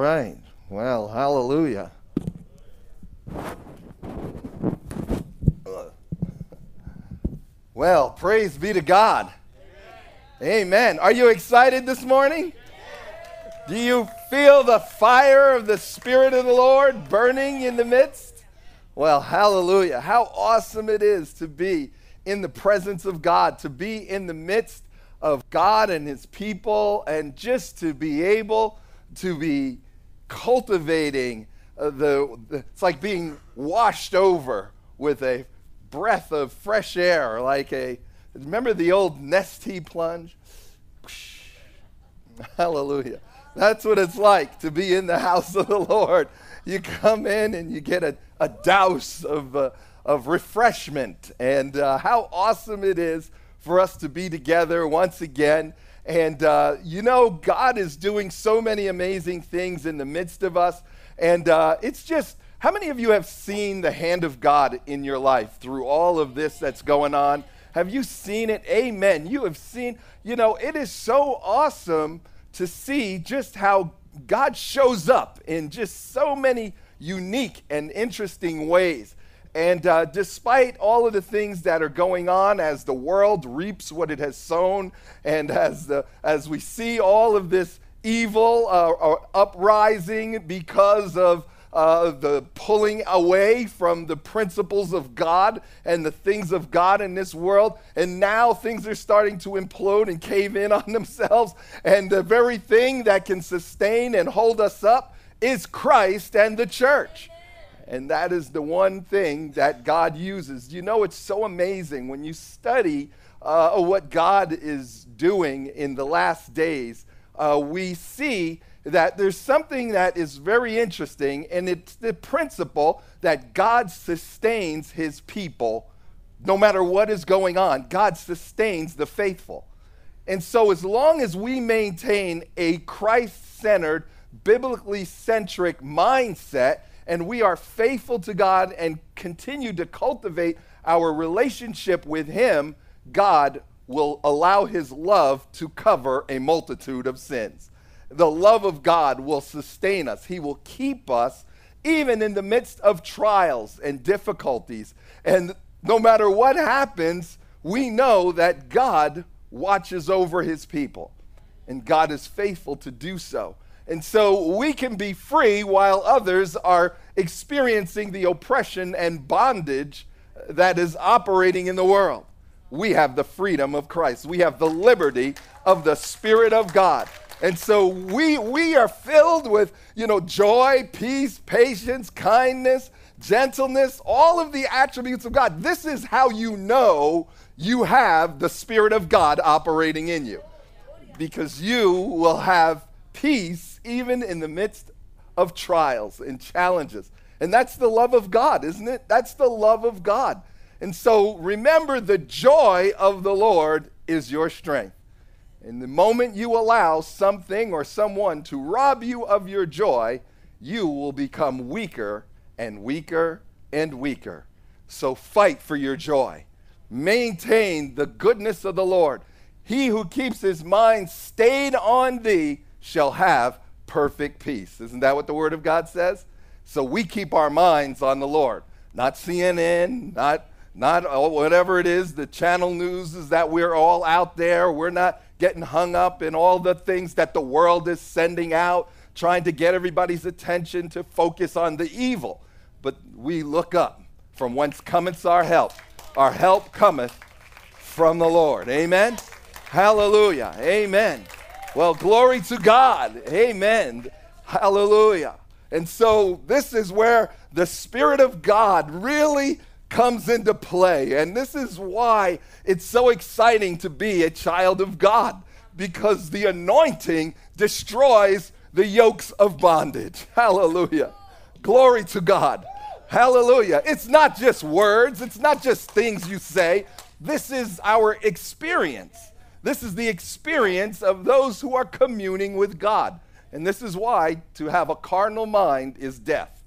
right. Well, hallelujah. Well, praise be to God. Amen. Are you excited this morning? Do you feel the fire of the Spirit of the Lord burning in the midst? Well, hallelujah. How awesome it is to be in the presence of God, to be in the midst of God and His people, and just to be able to be cultivating it's like being washed over with a breath of fresh air, remember the old Nestea plunge? Hallelujah. That's what it's like to be in the house of the Lord. You come in and you get a douse of refreshment. And how awesome it is for us to be together once again. And, God is doing so many amazing things in the midst of us. And it's just, how many of you have seen the hand of God in your life through all of this that's going on? Have you seen it? Amen. You have seen, it is so awesome to see just how God shows up in just so many unique and interesting ways. And despite all of the things that are going on as the world reaps what it has sown, and as we see all of this evil uprising because of the pulling away from the principles of God and the things of God in this world, and now things are starting to implode and cave in on themselves, and the very thing that can sustain and hold us up is Christ and the church. And that is the one thing that God uses. It's so amazing when you study what God is doing in the last days. We see that there's something that is very interesting, and it's the principle that God sustains His people no matter what is going on. God sustains the faithful. And so as long as we maintain a Christ-centered, biblically centric mindset, and we are faithful to God and continue to cultivate our relationship with Him, God will allow His love to cover a multitude of sins. The love of God will sustain us. He will keep us even in the midst of trials and difficulties. And no matter what happens, we know that God watches over His people, and God is faithful to do so. And so we can be free while others are experiencing the oppression and bondage that is operating in the world. We have the freedom of Christ. We have the liberty of the Spirit of God. And so we are filled with, joy, peace, patience, kindness, gentleness, all of the attributes of God. This is how you know you have the Spirit of God operating in you, because you will have peace even in the midst of trials and challenges. And that's the love of God, isn't it? That's the love of God. And so remember, the joy of the Lord is your strength. And the moment you allow something or someone to rob you of your joy, you will become weaker and weaker and weaker. So fight for your joy. Maintain the goodness of the Lord. He who keeps his mind stayed on thee shall have perfect peace. Isn't that what the Word of God says? So we keep our minds on the Lord. Not CNN, not whatever it is, the channel news is that we're all out there. We're not getting hung up in all the things that the world is sending out, trying to get everybody's attention to focus on the evil. But we look up from whence cometh our help. Our help cometh from the Lord. Amen? Hallelujah. Amen. Well, glory to God. Amen. Hallelujah. And so this is where the Spirit of God really comes into play. And this is why it's so exciting to be a child of God, because the anointing destroys the yokes of bondage. Hallelujah. Glory to God. Hallelujah. It's not just words. It's not just things you say. This is our experience. This is the experience of those who are communing with God. And this is why to have a carnal mind is death.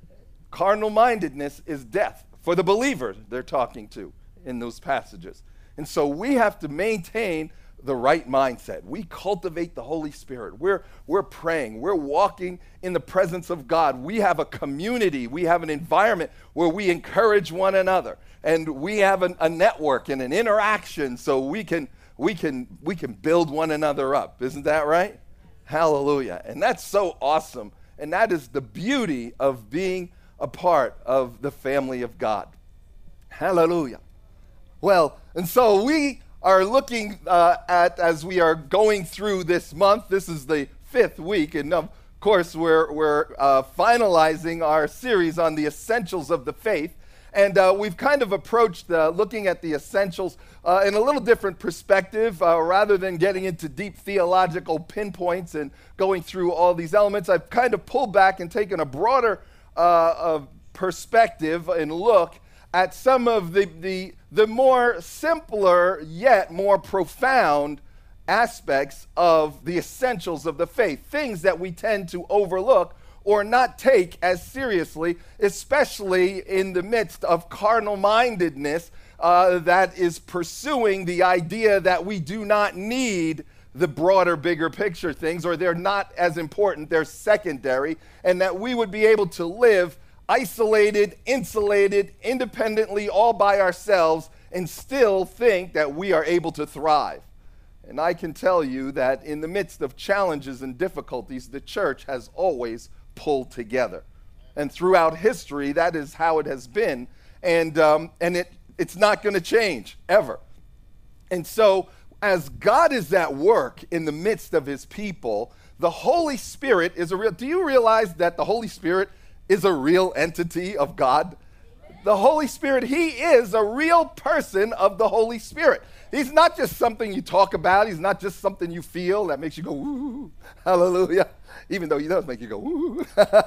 Carnal-mindedness is death for the believer they're talking to in those passages. And so we have to maintain the right mindset. We cultivate the Holy Spirit. We're praying. We're walking in the presence of God. We have a community. We have an environment where we encourage one another. And we have a network and an interaction so we can build one another up. Isn't that right? Hallelujah. And that's so awesome. And that is the beauty of being a part of the family of God. Hallelujah. Well, and so we are looking at, as we are going through this month, this is the 5th week, and of course we're finalizing our series on the essentials of the faith. And we've kind of approached looking at the essentials in a little different perspective. Rather than getting into deep theological pinpoints and going through all these elements, I've kind of pulled back and taken a broader perspective and look at some of the more simpler yet more profound aspects of the essentials of the faith, things that we tend to overlook or not take as seriously, especially in the midst of carnal-mindedness that is pursuing the idea that we do not need the broader, bigger picture things, or they're not as important, they're secondary, and that we would be able to live isolated, insulated, independently, all by ourselves, and still think that we are able to thrive. And I can tell you that in the midst of challenges and difficulties, the church has always pulled together. And throughout history, that is how it has been. And it's not going to change, ever. And so, as God is at work in the midst of his people, the Holy Spirit is a real... Do you realize that the Holy Spirit is a real entity of God? The Holy Spirit, he is a real person of the Holy Spirit. He's not just something you talk about. He's not just something you feel that makes you go, woo, hallelujah, even though he does make you go, woo.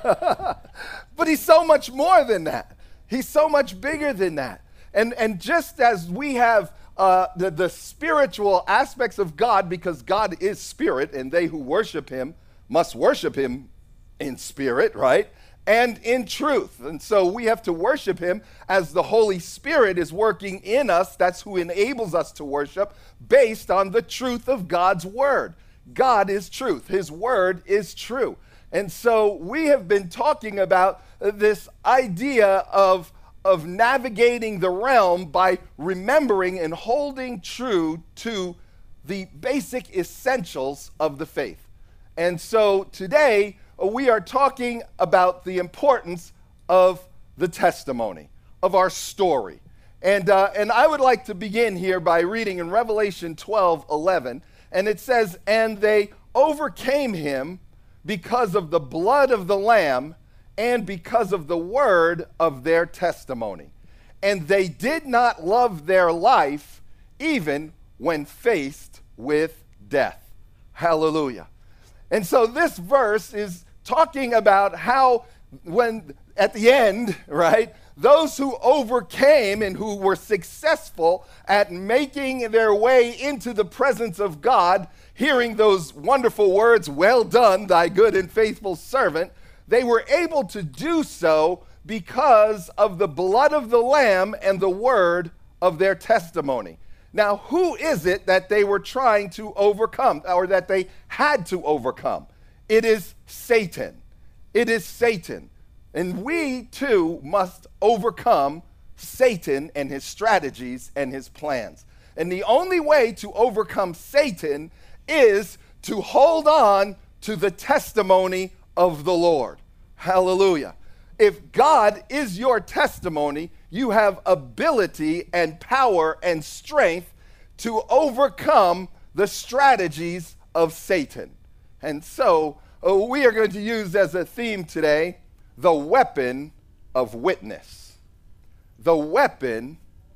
But he's so much more than that. He's so much bigger than that. And just as we have the spiritual aspects of God, because God is spirit, and they who worship him must worship him in spirit, right? And in truth. And so we have to worship him as the Holy Spirit is working in us. That's who enables us to worship, based on the truth of God's word. God is truth. His word is true. And so we have been talking about this idea of navigating the realm by remembering and holding true to the basic essentials of the faith. And so today, we are talking about the importance of the testimony, of our story. And I would like to begin here by reading in Revelation 12:11, and it says, "And they overcame him because of the blood of the Lamb and because of the word of their testimony. And they did not love their life even when faced with death." Hallelujah. And so this verse is talking about how, when at the end, right, those who overcame and who were successful at making their way into the presence of God, hearing those wonderful words, "Well done, thy good and faithful servant," they were able to do so because of the blood of the Lamb and the word of their testimony. Now, who is it that they were trying to overcome, or that they had to overcome? It is Satan. It is Satan. And we too must overcome Satan and his strategies and his plans. And the only way to overcome Satan is to hold on to the testimony of the Lord. Hallelujah. If God is your testimony, you have ability and power and strength to overcome the strategies of Satan. And so we are going to use as a theme today the weapon of witness. The weapon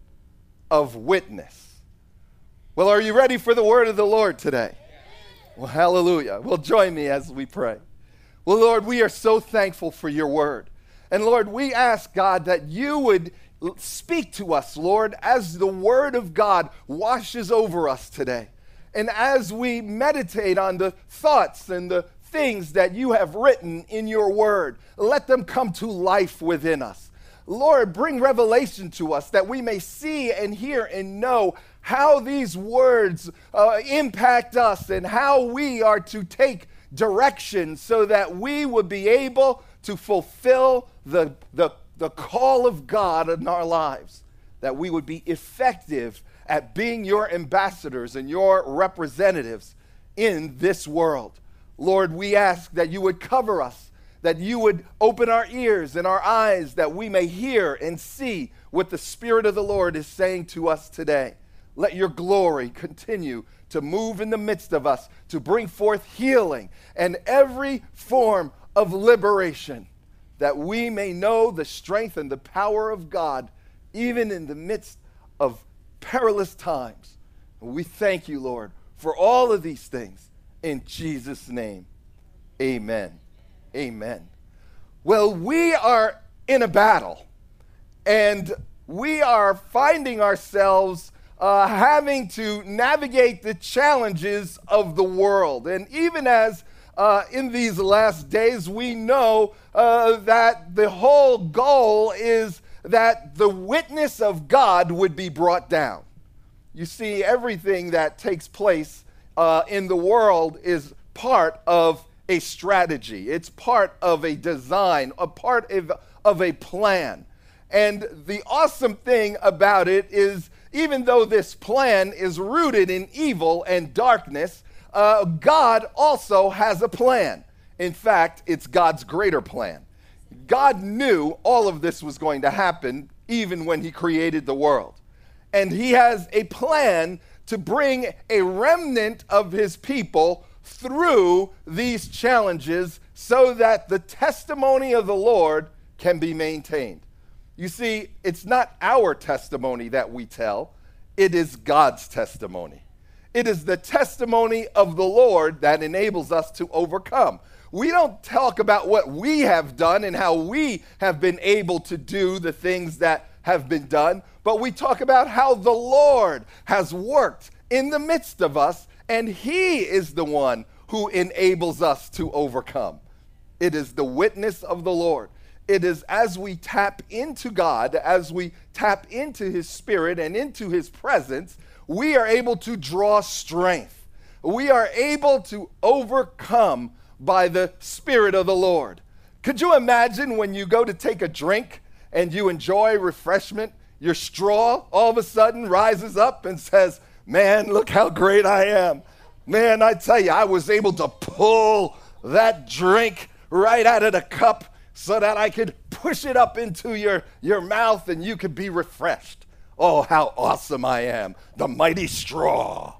of witness. Well, are you ready for the word of the Lord today? Well, hallelujah. Well, join me as we pray. Well, Lord, we are so thankful for your word. And Lord, we ask, God, that you would speak to us, Lord, as the word of God washes over us today. And as we meditate on the thoughts and the things that you have written in your word, let them come to life within us. Lord, bring revelation to us that we may see and hear and know how these words impact us and how we are to take direction so that we would be able to fulfill the call of God in our lives, that we would be effective at being your ambassadors and your representatives in this world. Lord, we ask that you would cover us, that you would open our ears and our eyes, that we may hear and see what the Spirit of the Lord is saying to us today. Let your glory continue to move in the midst of us, to bring forth healing and every form of liberation, that we may know the strength and the power of God, even in the midst of perilous times. And we thank you, Lord, for all of these things. In Jesus' name, amen. Amen. Well, we are in a battle, and we are finding ourselves having to navigate the challenges of the world. And even as in these last days, we know that the whole goal is that the witness of God would be brought down. You see, everything that takes place in the world is part of a strategy. It's part of a design, a part of a plan. And the awesome thing about it is, even though this plan is rooted in evil and darkness, God also has a plan. In fact, it's God's greater plan. God knew all of this was going to happen even when he created the world. And he has a plan to bring a remnant of his people through these challenges so that the testimony of the Lord can be maintained. You see, it's not our testimony that we tell, it is God's testimony. It is the testimony of the Lord that enables us to overcome. We don't talk about what we have done and how we have been able to do the things that have been done, but we talk about how the Lord has worked in the midst of us, and he is the one who enables us to overcome. It is the witness of the Lord. It is as we tap into God, as we tap into his Spirit and into his presence, we are able to draw strength. We are able to overcome by the Spirit of the Lord. Could you imagine when you go to take a drink and you enjoy refreshment, your straw all of a sudden rises up and says, "Man, look how great I am. Man, I tell you, I was able to pull that drink right out of the cup so that I could push it up into your mouth and you could be refreshed. Oh, how awesome I am, the mighty straw."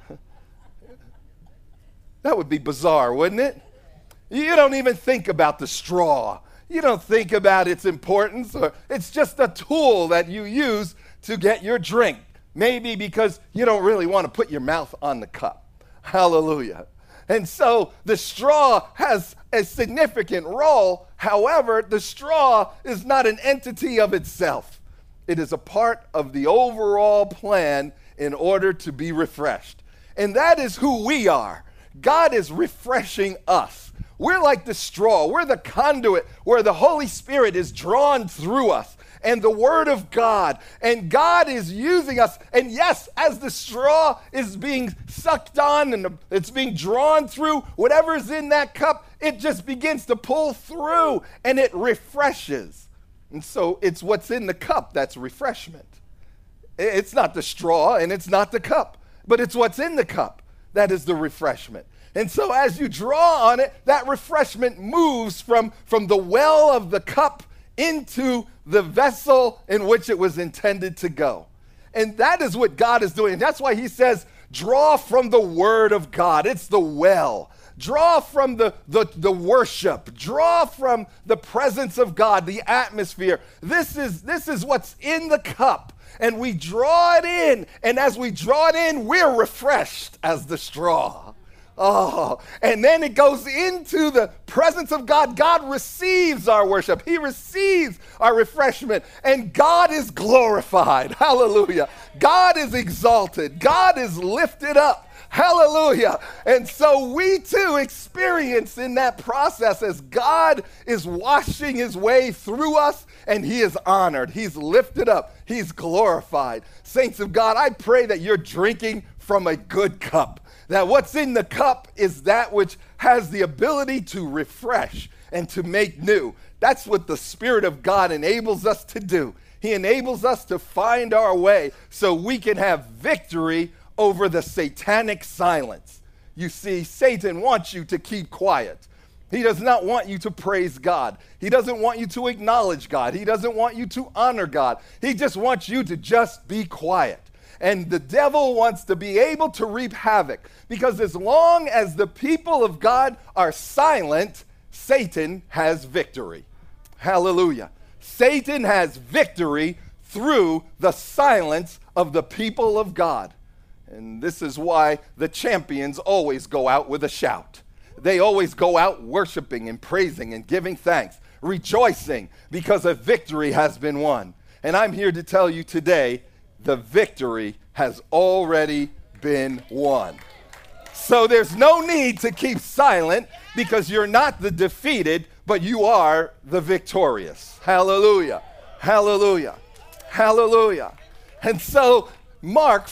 That would be bizarre, wouldn't it? You don't even think about the straw. You don't think about its importance, or it's just a tool that you use to get your drink. Maybe because you don't really want to put your mouth on the cup. Hallelujah. And so the straw has a significant role. However, the straw is not an entity of itself. It is a part of the overall plan in order to be refreshed. And that is who we are. God is refreshing us. We're like the straw. We're the conduit where the Holy Spirit is drawn through us and the Word of God. And God is using us. And yes, as the straw is being sucked on and it's being drawn through whatever's in that cup, it just begins to pull through and it refreshes. And so it's what's in the cup that's refreshment. It's not the straw and it's not the cup, but it's what's in the cup that is the refreshment. And so as you draw on it, that refreshment moves from the well of the cup into the vessel in which it was intended to go. And that is what God is doing. That's why he says, draw from the Word of God. It's the well. Draw from the worship. Draw from the presence of God, the atmosphere. This is what's in the cup. And we draw it in. And as we draw it in, we're refreshed as the straw. Oh, and then it goes into the presence of God. God receives our worship. He receives our refreshment, and God is glorified. Hallelujah. God is exalted. God is lifted up. Hallelujah. And so we too experience in that process as God is washing his way through us, and he is honored, he's lifted up, he's glorified. Saints of God, I pray that you're drinking from a good cup, that what's in the cup is that which has the ability to refresh and to make new. That's what the Spirit of God enables us to do. He enables us to find our way so we can have victory over the satanic silence. You see, Satan wants you to keep quiet. He does not want you to praise God. He doesn't want you to acknowledge God. He doesn't want you to honor God. He just wants you to just be quiet. And the devil wants to be able to reap havoc, because as long as the people of God are silent, Satan has victory. Hallelujah. Satan has victory through the silence of the people of God. And this is why the champions always go out with a shout. They always go out worshiping and praising and giving thanks, rejoicing because a victory has been won. And I'm here to tell you today, the victory has already been won. So there's no need to keep silent, because you're not the defeated, but you are the victorious. Hallelujah. Hallelujah. Hallelujah. And so Mark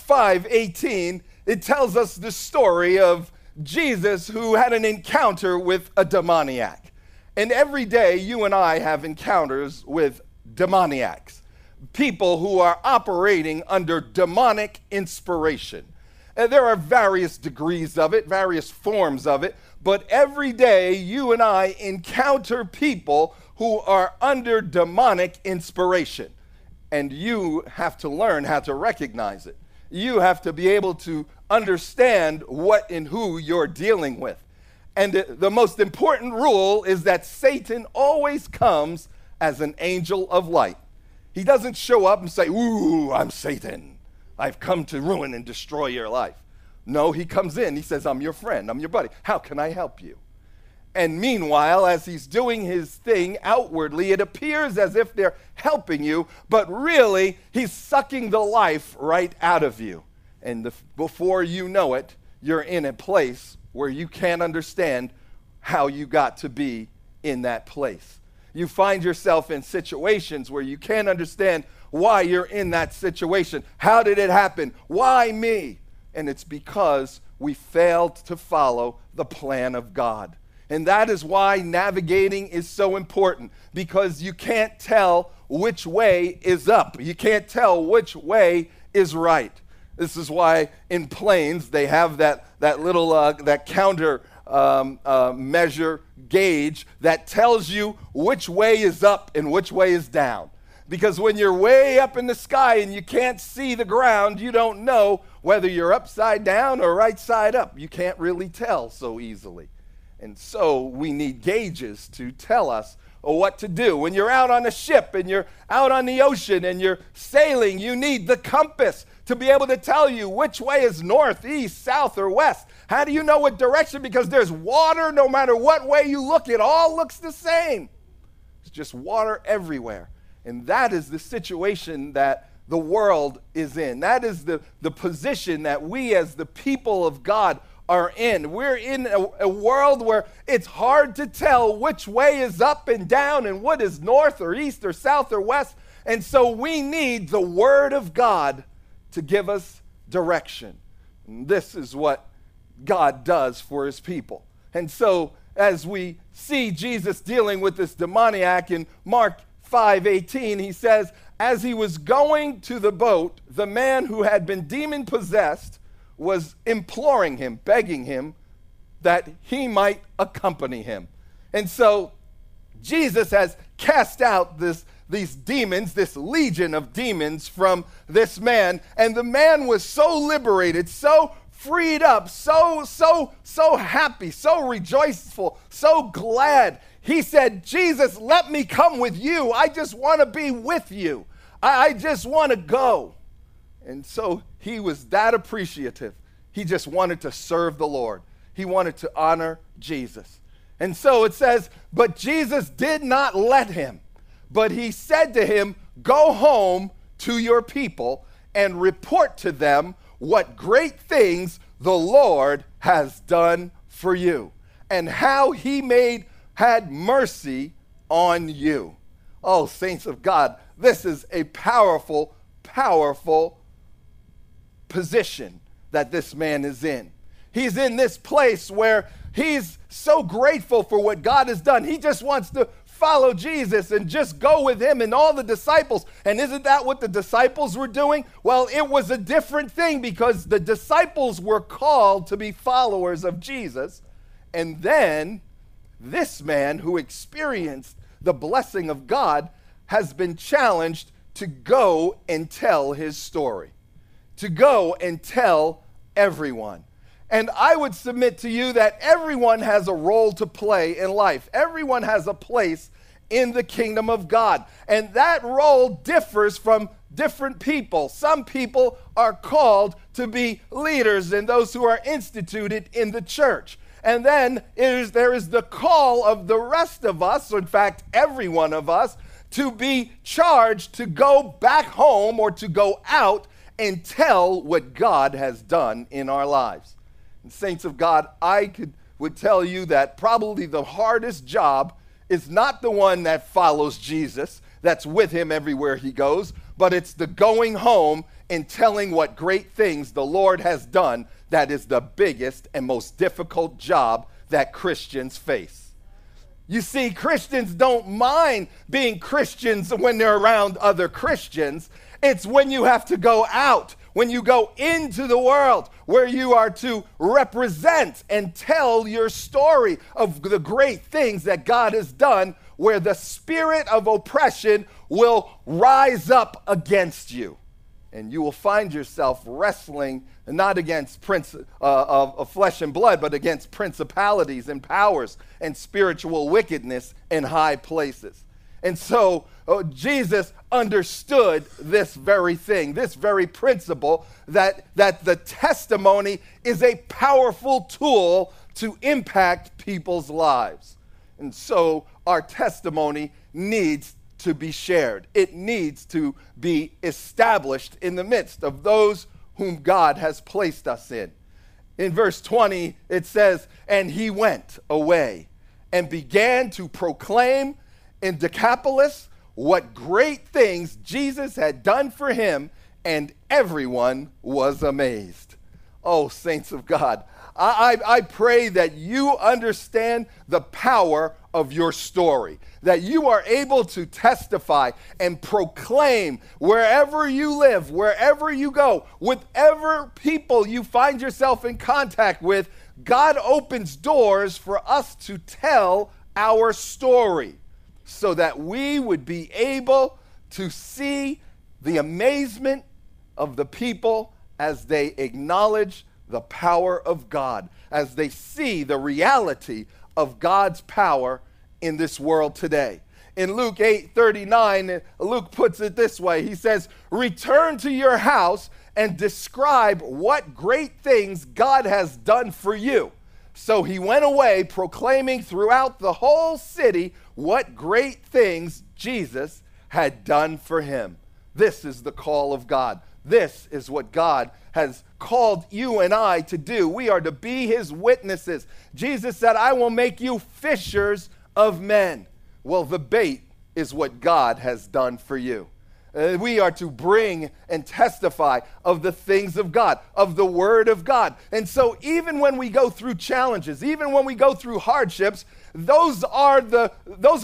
5:18, it tells us the story of Jesus who had an encounter with a demoniac. And every day you and I have encounters with demoniacs, people who are operating under demonic inspiration. And there are various degrees of it, various forms of it, but every day you and I encounter people who are under demonic inspiration. And you have to learn how to recognize it. You have to be able to understand what and who you're dealing with. And the most important rule is that Satan always comes as an angel of light. He doesn't show up and say, "Ooh, I'm Satan. I've come to ruin and destroy your life." No, he comes in. He says, "I'm your friend. I'm your buddy. How can I help you?" And meanwhile, as he's doing his thing outwardly, it appears as if they're helping you, but really, he's sucking the life right out of you. And before you know it, you're in a place where you can't understand how you got to be in that place. You find yourself in situations where you can't understand why you're in that situation. How did it happen? Why me? And it's because we failed to follow the plan of God. And that is why navigating is so important, because you can't tell which way is up. You can't tell which way is right. This is why in planes they have that little that counter measure gauge that tells you which way is up and which way is down. Because when you're way up in the sky and you can't see the ground, you don't know whether you're upside down or right side up. You can't really tell so easily. And so we need gauges to tell us what to do. When you're out on a ship and you're out on the ocean and you're sailing, you need the compass to be able to tell you which way is north, east, south, or west. How do you know what direction? Because there's water no matter what way you look. It all looks the same. It's just water everywhere. And that is the situation that the world is in. That is the position that we as the people of God are in. We're in a world where it's hard to tell which way is up and down and what is north or east or south or west. And so we need the Word of God to give us direction. And this is what God does for his people. And so as we see Jesus dealing with this demoniac in Mark 5:18, he says, as he was going to the boat, the man who had been demon-possessed was imploring him, begging him that he might accompany him. And so Jesus has cast out these demons, this legion of demons from this man, and the man was so liberated, so freed up, so happy, so rejoiceful, so glad. He said, "Jesus, let me come with you. I just want to be with you. I just want to go." And so he was that appreciative. He just wanted to serve the Lord. He wanted to honor Jesus. And so it says, but Jesus did not let him, but he said to him, "Go home to your people and report to them what great things the Lord has done for you, and how he had mercy on you. Oh, saints of God, this is a powerful, powerful position that this man is in. He's in this place where he's so grateful for what God has done. He just wants to follow Jesus and just go with him and all the disciples. And isn't that what the disciples were doing? Well, it was a different thing, because the disciples were called to be followers of Jesus. And then this man who experienced the blessing of God has been challenged to go and tell his story, to go and tell everyone. And I would submit to you that everyone has a role to play in life. Everyone has a place in the kingdom of God. And that role differs from different people. Some people are called to be leaders and those who are instituted in the church. And then there is the call of the rest of us, or in fact, every one of us, to be charged to go back home or to go out and tell what God has done in our lives. And saints of God, would tell you that probably the hardest job is not the one that follows Jesus, that's with him everywhere he goes, but it's the going home and telling what great things the Lord has done. That is the biggest and most difficult job that Christians face. You see, Christians don't mind being Christians when they're around other Christians. It's when you have to go out, when you go into the world, where you are to represent and tell your story of the great things that God has done, where the spirit of oppression will rise up against you. And you will find yourself wrestling not against of flesh and blood, but against principalities and powers and spiritual wickedness in high places. And so Jesus understood this very thing, this very principle, that the testimony is a powerful tool to impact people's lives. And so our testimony needs to be shared. It needs to be established in the midst of those whom God has placed us in. In verse 20, it says, "And he went away and began to proclaim in Decapolis what great things Jesus had done for him, and everyone was amazed." Oh, saints of God, I pray that you understand the power of your story, that you are able to testify and proclaim wherever you live, wherever you go, whatever people you find yourself in contact with. God opens doors for us to tell our story, so that we would be able to see the amazement of the people as they acknowledge the power of God, as they see the reality of God's power in this world today. In Luke 8:39, Luke puts it this way. He says, "Return to your house and describe what great things God has done for you." So he went away proclaiming throughout the whole city what great things Jesus had done for him. This is the call of God. This is what God has called you and I to do. We are to be his witnesses. Jesus said, "I will make you fishers of men." Well, the bait is what God has done for you. We are to bring and testify of the things of God, of the word of God. And so even when we go through challenges, even when we go through hardships, those are the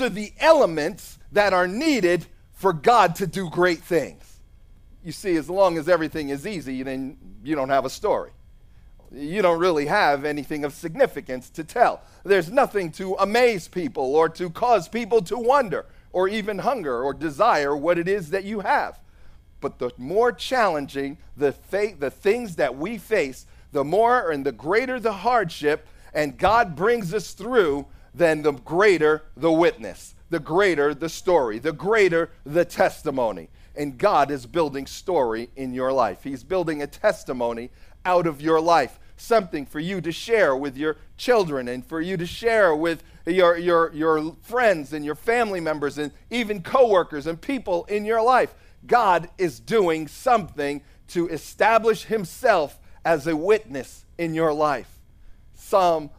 elements that are needed for God to do great things. You see, as long as everything is easy, then you don't have a story. You don't really have anything of significance to tell. There's nothing to amaze people or to cause people to wonder or even hunger or desire what it is that you have. But the more challenging the things that we face, the more and the greater the hardship, and God brings us through, then the greater the witness, the greater the story, the greater the testimony. And God is building story in your life. He's building a testimony out of your life, something for you to share with your children and for you to share with your friends and your family members and even coworkers and people in your life. God is doing something to establish himself as a witness in your life. Psalm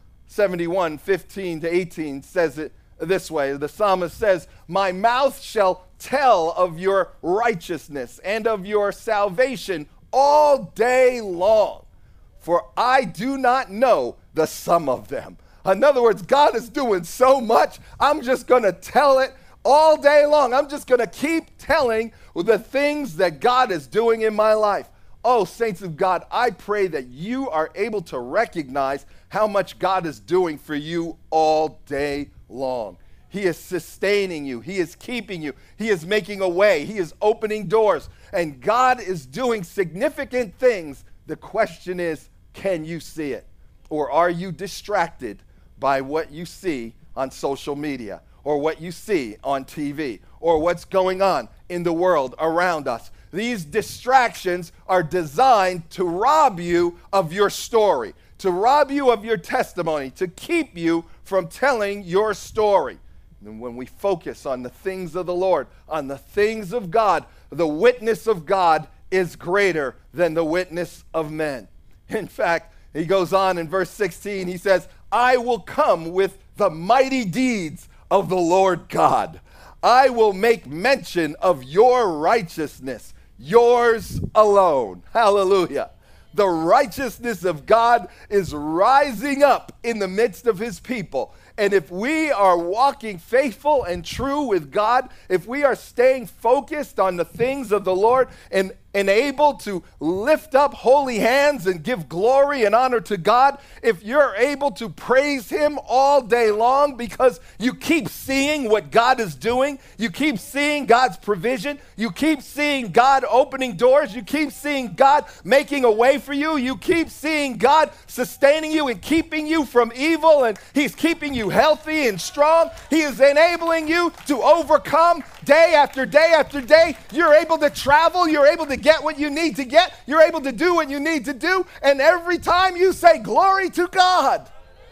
71, 15 to 18 says it this way. The psalmist says, "My mouth shall tell of your righteousness and of your salvation all day long, for I do not know the sum of them." In other words, God is doing so much, I'm just going to tell it all day long. I'm just going to keep telling the things that God is doing in my life. Oh, saints of God, I pray that you are able to recognize how much God is doing for you all day long. He is sustaining you. He is keeping you. He is making a way. He is opening doors. And God is doing significant things. The question is, can you see it? Or are you distracted by what you see on social media, or what you see on TV, or what's going on in the world around us? These distractions are designed to rob you of your story, to rob you of your testimony, to keep you from telling your story. And when we focus on the things of the Lord, on the things of God, the witness of God is greater than the witness of men. In fact, he goes on in verse 16, he says, "I will come with the mighty deeds of the Lord God. I will make mention of your righteousness, yours alone." Hallelujah. The righteousness of God is rising up in the midst of his people. And if we are walking faithful and true with God, if we are staying focused on the things of the Lord and able to lift up holy hands and give glory and honor to God, if you're able to praise him all day long because you keep seeing what God is doing, you keep seeing God's provision, you keep seeing God opening doors, you keep seeing God making a way for you, you keep seeing God sustaining you and keeping you from evil, and he's keeping you healthy and strong. He is enabling you to overcome day after day after day. You're able to travel, you're able to get what you need to get, you're able to do what you need to do, and every time you say, "Glory to God,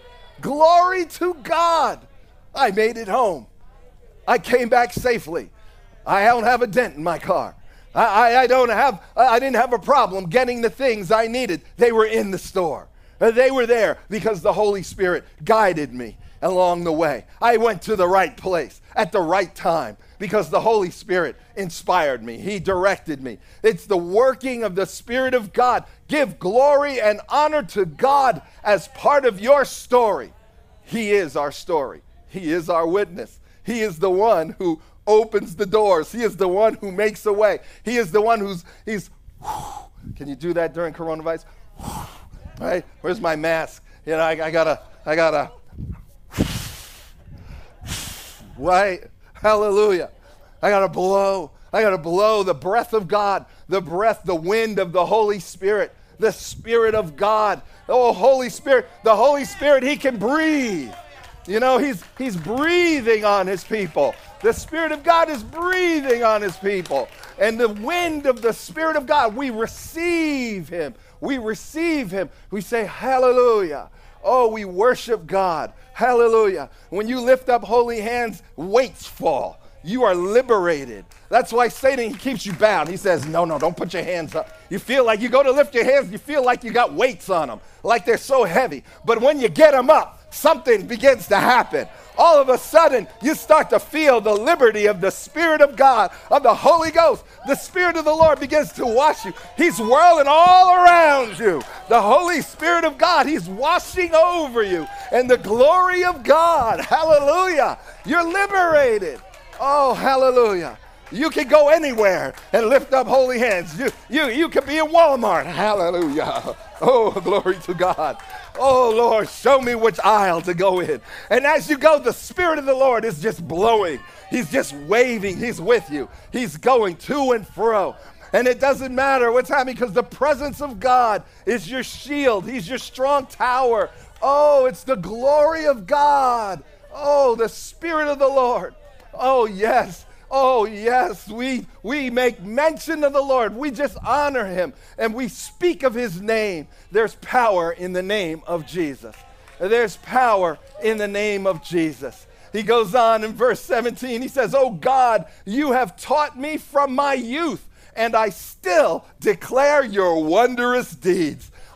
glory to God, I made it home. I came back safely. I don't have a dent in my car. I didn't have a problem getting the things I needed. They were in the store. They were there because the Holy Spirit guided me along the way. I went to the right place at the right time because the Holy Spirit inspired me. He directed me. It's the working of the Spirit of God. Give glory and honor to God as part of your story. He is our story. He is our witness. He is the one who opens the doors. He is the one who makes a way. He is the one can you do that during coronavirus? Right? Where's my mask? You know, I gotta, right? Hallelujah. I gotta blow the breath of God, the wind of the Holy Spirit, the Spirit of God. Oh, Holy Spirit, the Holy Spirit, he can breathe. You know, he's breathing on his people. The Spirit of God is breathing on his people. And the wind of the Spirit of God, we receive him. We receive him. We say, hallelujah. Oh, we worship God. Hallelujah. When you lift up holy hands, weights fall. You are liberated. That's why Satan, he keeps you bound. He says, no, don't put your hands up. You feel like you go to lift your hands, you feel like you got weights on them, like they're so heavy. But when you get them up, something begins to happen. All of a sudden, you start to feel the liberty of the Spirit of God, of the Holy Ghost. The Spirit of the Lord begins to wash you. He's whirling all around you. The Holy Spirit of God, he's washing over you. And the glory of God, hallelujah, you're liberated. Oh, hallelujah. You can go anywhere and lift up holy hands. You can be in Walmart. Hallelujah. Oh, glory to God. Oh, Lord, show me which aisle to go in. And as you go, the Spirit of the Lord is just blowing. He's just waving. He's with you. He's going to and fro. And it doesn't matter what's happening because the presence of God is your shield. He's your strong tower. Oh, it's the glory of God. Oh, the Spirit of the Lord. Oh, yes. Oh, yes, we make mention of the Lord. We just honor him and we speak of his name. There's power in the name of Jesus. There's power in the name of Jesus. He goes on in verse 17. He says, "Oh God, you have taught me from my youth, and I still declare your wondrous deeds."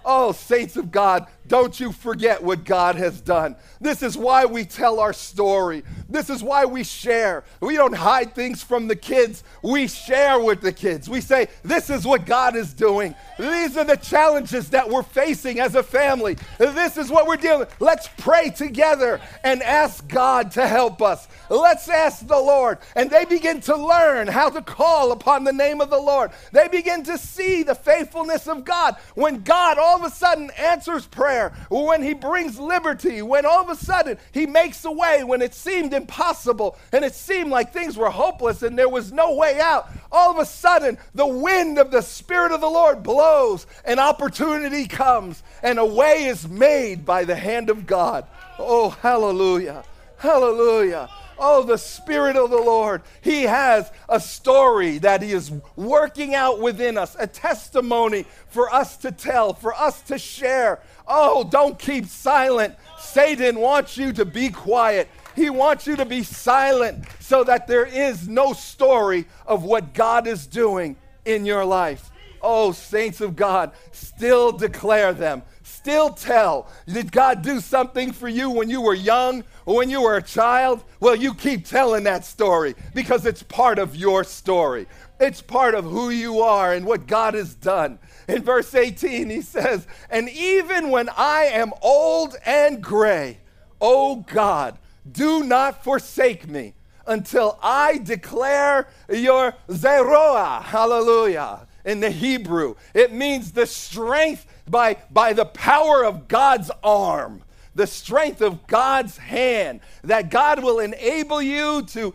Oh, saints of God, don't you forget what God has done. This is why we tell our story. This is why we share. We don't hide things from the kids. We share with the kids. We say, this is what God is doing. These are the challenges that we're facing as a family. This is what we're dealing with. Let's pray together and ask God to help us. Let's ask the Lord. And they begin to learn how to call upon the name of the Lord. They begin to see the faithfulness of God. When God all of a sudden answers prayer, when he brings liberty, when all of a sudden he makes a way, when it seemed impossible and it seemed like things were hopeless and there was no way out, all of a sudden the wind of the Spirit of the Lord blows and opportunity comes and a way is made by the hand of God. Oh, hallelujah, hallelujah. Oh, the Spirit of the Lord. He has a story that he is working out within us, a testimony for us to tell, for us to share. Oh, don't keep silent. Satan wants you to be quiet. He wants you to be silent so that there is no story of what God is doing in your life. Oh, saints of God, still declare them. Still tell. Did God do something for you when you were young or when you were a child? Well, you keep telling that story because it's part of your story. It's part of who you are and what God has done. In verse 18, he says, and even when I am old and gray, O God, do not forsake me until I declare your Zeroah. Hallelujah. In the Hebrew, it means the strength by the power of God's arm, the strength of God's hand, that God will enable you to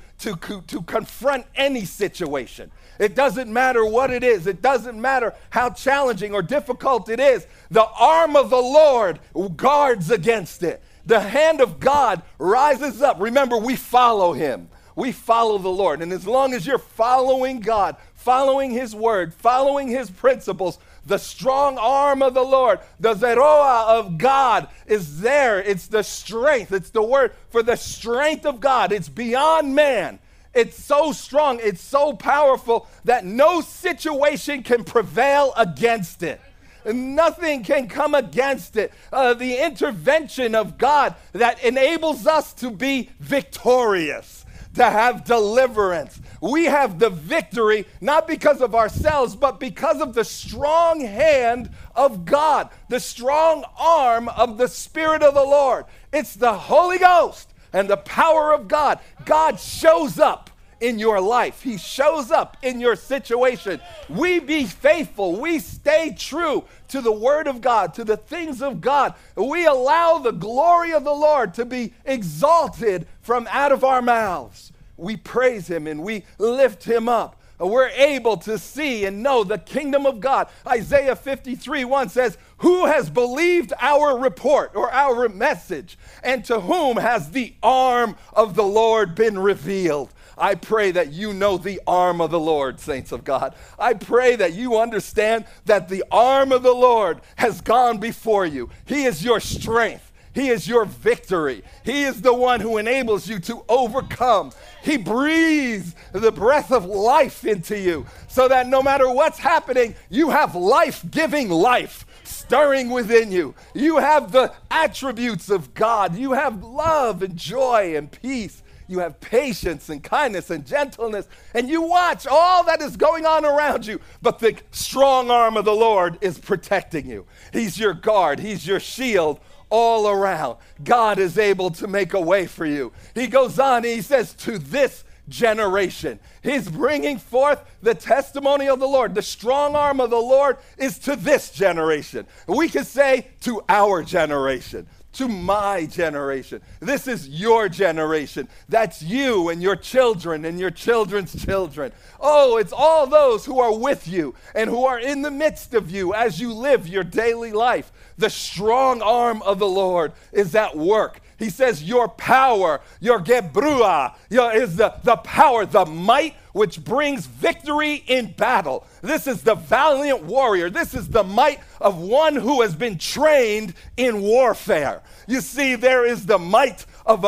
confront any situation. It doesn't matter what it is. It doesn't matter how challenging or difficult it is. The arm of the Lord guards against it. The hand of God rises up. Remember, we follow him. We follow the Lord. And as long as you're following God, following his word, following his principles, the strong arm of the Lord, the Zeroah of God is there. It's the strength. It's the word for the strength of God. It's beyond man. It's so strong. It's so powerful that no situation can prevail against it. Nothing can come against it. The intervention of God that enables us to be victorious, to have deliverance. We have the victory, not because of ourselves, but because of the strong hand of God, the strong arm of the Spirit of the Lord. It's the Holy Ghost and the power of God. God shows up in your life. He shows up in your situation. We be faithful. We stay true to the word of God, to the things of God. We allow the glory of the Lord to be exalted from out of our mouths. We praise him and we lift him up. We're able to see and know the kingdom of God. Isaiah 53:1 says, who has believed our report or our message? And to whom has the arm of the Lord been revealed? I pray that you know the arm of the Lord, saints of God. I pray that you understand that the arm of the Lord has gone before you. He is your strength. He is your victory. He is the one who enables you to overcome. He breathes the breath of life into you so that no matter what's happening, you have life-giving life stirring within you. You have the attributes of God. You have love and joy and peace. You have patience and kindness and gentleness, and you watch all that is going on around you, but the strong arm of the Lord is protecting you. He's your guard. He's your shield all around. God is able to make a way for you. He goes on and he says, to this generation. He's bringing forth the testimony of the Lord. The strong arm of the Lord is to this generation. We could say to our generation. To my generation. This is your generation. That's you and your children and your children's children. Oh, it's all those who are with you and who are in the midst of you as you live your daily life. The strong arm of the Lord is at work. He says your power, your gebrua, is the power, the might which brings victory in battle. This is the valiant warrior. This is the might of one who has been trained in warfare. You see, there is the might of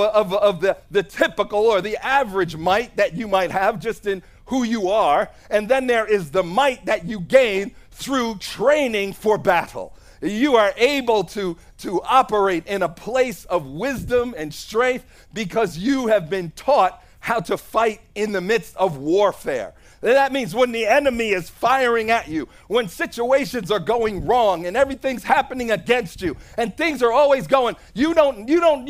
the typical or the average might that you might have just in who you are. And then there is the might that you gain through training for battle. You are able to operate in a place of wisdom and strength because you have been taught how to fight in the midst of warfare. That means when the enemy is firing at you, when situations are going wrong and everything's happening against you and things are always going, you don't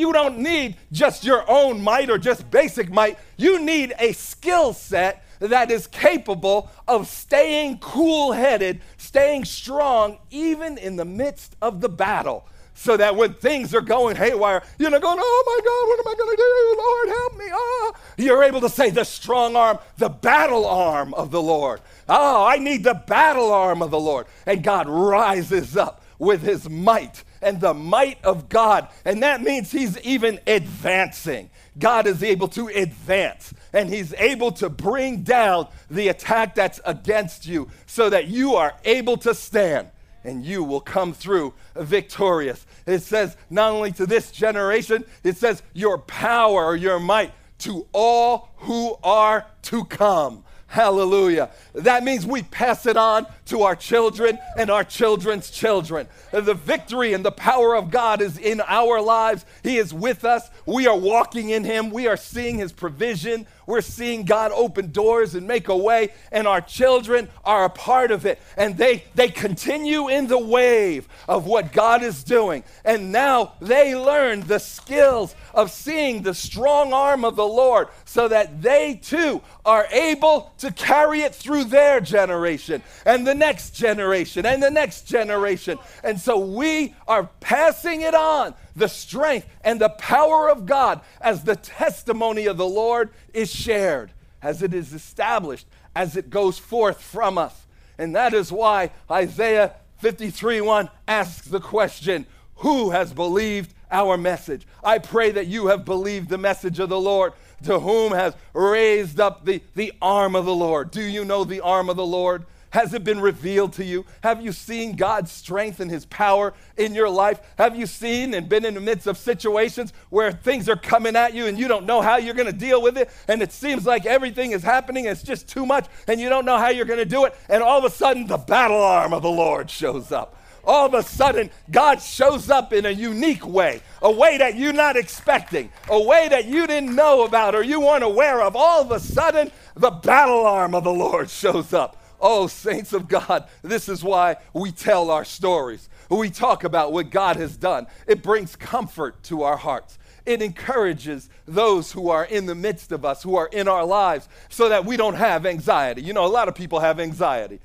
need just your own might or just basic might. You need a skill set that is capable of staying cool-headed, staying strong, even in the midst of the battle. So that when things are going haywire, you're not going, oh my God, what am I going to do? Lord, help me. Oh. You're able to say the strong arm, the battle arm of the Lord. Oh, I need the battle arm of the Lord. And God rises up with his might and the might of God. And that means he's even advancing. God is able to advance, and he's able to bring down the attack that's against you so that you are able to stand. And you will come through victorious. It says not only to this generation, it says your power or your might to all who are to come. Hallelujah. That means we pass it on to our children and our children's children. The victory and the power of God is in our lives. He is with us. We are walking in him. We are seeing his provision. We're seeing God open doors and make a way, and our children are a part of it. And they continue in the wave of what God is doing. And now they learn the skills of seeing the strong arm of the Lord so that they too are able to carry it through their generation and the next generation and the next generation. And so we are passing it on, the strength and the power of God, as the testimony of the Lord is shared, as it is established, as it goes forth from us. And that is why Isaiah 53:1 asks the question, who has believed our message? I pray that you have believed the message of the Lord, to whom has raised up the arm of the Lord. Do you know the arm of the Lord? Has it been revealed to you? Have you seen God's strength and his power in your life? Have you seen and been in the midst of situations where things are coming at you and you don't know how you're going to deal with it, and it seems like everything is happening, it's just too much, and you don't know how you're going to do it, and all of a sudden the battle arm of the Lord shows up. All of a sudden, God shows up in a unique way, a way that you're not expecting, a way that you didn't know about or you weren't aware of. All of a sudden, the battle arm of the Lord shows up. Oh, saints of God, this is why we tell our stories. We talk about what God has done. It brings comfort to our hearts. It encourages those who are in the midst of us, who are in our lives, so that we don't have anxiety. You know, a lot of people have anxiety.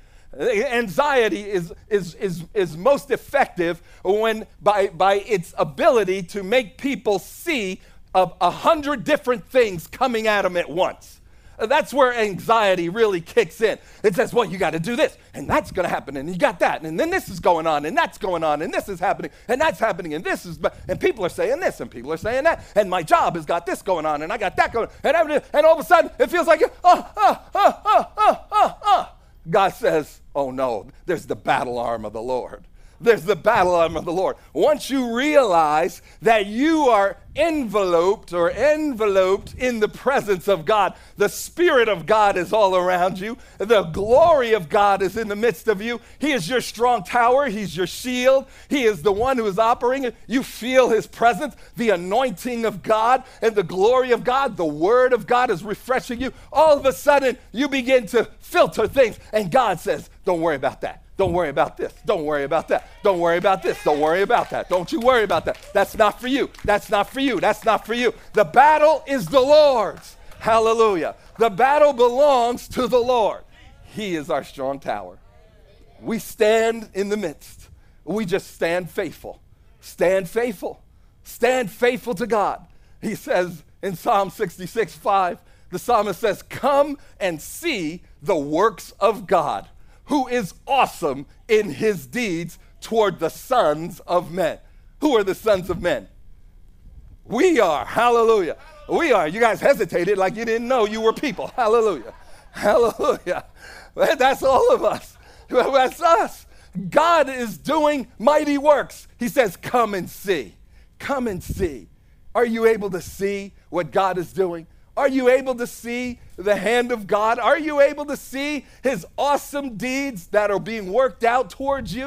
Anxiety is most effective when by its ability to make people see 100 different things coming at them at once. That's where anxiety really kicks in. It says, well, you got to do this, and that's going to happen, and you got that, and then this is going on, and that's going on, and this is happening, and that's happening, and this is, and people are saying this, and people are saying that, and my job has got this going on, and I got that going on, and all of a sudden, it feels like, God says, oh no, there's the battle arm of the Lord. There's the battle arm of the Lord. Once you realize that you are enveloped in the presence of God, the Spirit of God is all around you. The glory of God is in the midst of you. He is your strong tower. He's your shield. He is the one who is operating. You feel his presence, the anointing of God and the glory of God. The word of God is refreshing you. All of a sudden, you begin to filter things, and God says, don't worry about that. Don't worry about this. Don't worry about that. Don't worry about this. Don't worry about that. Don't you worry about that. That's not for you. That's not for you. That's not for you. The battle is the Lord's. Hallelujah. The battle belongs to the Lord. He is our strong tower. We stand in the midst. We just stand faithful. Stand faithful. Stand faithful to God. He says in Psalm 66:5, the psalmist says, come and see the works of God, who is awesome in his deeds toward the sons of men. Who are the sons of men? We are. Hallelujah. We are. You guys hesitated like you didn't know you were people. Hallelujah. Hallelujah. That's all of us. That's us. God is doing mighty works. He says, come and see. Come and see. Are you able to see what God is doing? Are you able to see the hand of God? Are you able to see his awesome deeds that are being worked out towards you?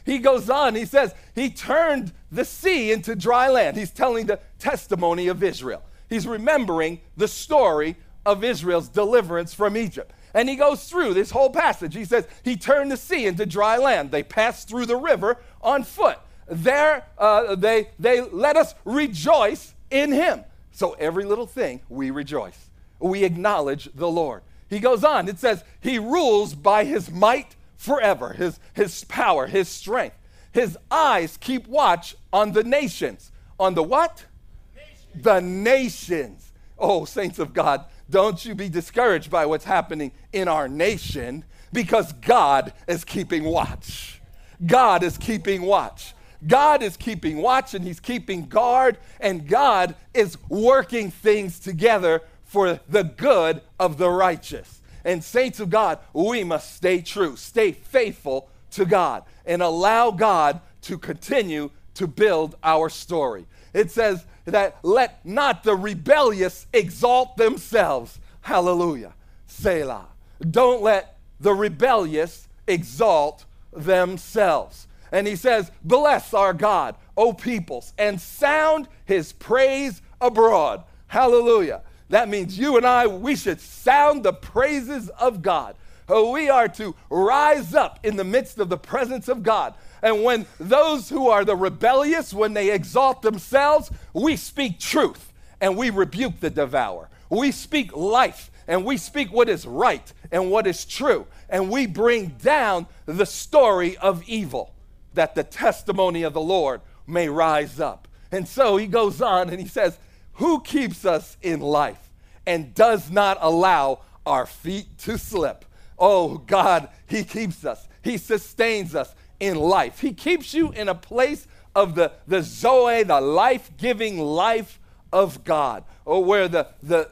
He goes on, he says, he turned the sea into dry land. He's telling the testimony of Israel. He's remembering the story of Israel's deliverance from Egypt. And he goes through this whole passage. He says, he turned the sea into dry land. They passed through the river on foot. There, they let us rejoice in him. So every little thing, we rejoice. We acknowledge the Lord. He goes on. It says, he rules by his might forever, his power, his strength. His eyes keep watch on the nations. On the what? Nations. The nations. Oh, saints of God, don't you be discouraged by what's happening in our nation, because God is keeping watch. God is keeping watch. God is keeping watch, and he's keeping guard, and God is working things together for the good of the righteous. And saints of God, we must stay true, stay faithful to God, and allow God to continue to build our story. It says that let not the rebellious exalt themselves. Hallelujah. Selah. Don't let the rebellious exalt themselves. And he says, bless our God, O peoples, and sound his praise abroad. Hallelujah. That means you and I, we should sound the praises of God. We are to rise up in the midst of the presence of God. And when those who are the rebellious, when they exalt themselves, we speak truth and we rebuke the devourer. We speak life and we speak what is right and what is true. And we bring down the story of evil, that the testimony of the Lord may rise up. And so he goes on and he says, who keeps us in life and does not allow our feet to slip? Oh, God, he keeps us. He sustains us in life. He keeps you in a place of the Zoe, the life-giving life of God, or where the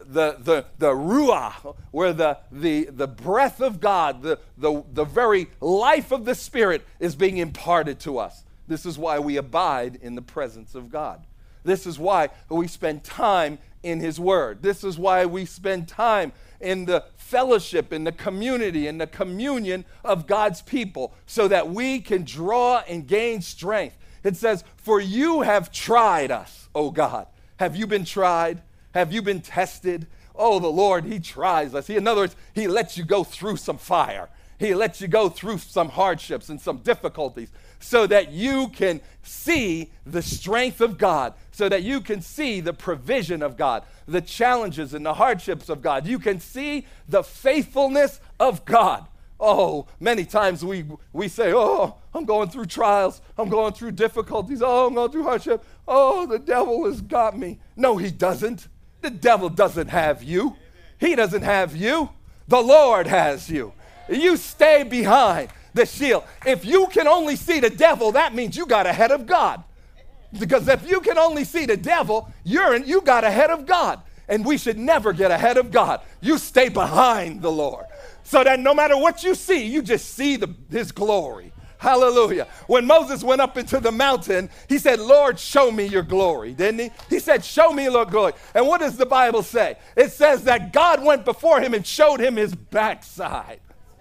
Ruach, where the breath of God, the very life of the Spirit is being imparted to us. This is why we abide in the presence of God. This is why we spend time in his word. This is why we spend time in the fellowship, in the community, in the communion of God's people, so that we can draw and gain strength. It says, for you have tried us, O God. Have you been tried? Have you been tested? Oh, the Lord, he tries us. In other words, he lets you go through some fire. He lets you go through some hardships and some difficulties so that you can see the strength of God, so that you can see the provision of God, the challenges and the hardships of God. You can see the faithfulness of God. Oh, many times we say, oh, I'm going through trials. I'm going through difficulties. Oh, I'm going through hardship. Oh, the devil has got me. No, he doesn't. The devil doesn't have you. He doesn't have you. The Lord has you. You stay behind the shield. If you can only see the devil, that means you got ahead of God. Because if you can only see the devil, you got ahead of God. And we should never get ahead of God. You stay behind the Lord, so that no matter what you see, you just see his glory. Hallelujah. When Moses went up into the mountain, he said, Lord, show me your glory, didn't he? He said, show me your glory. And what does the Bible say? It says that God went before him and showed him his backside.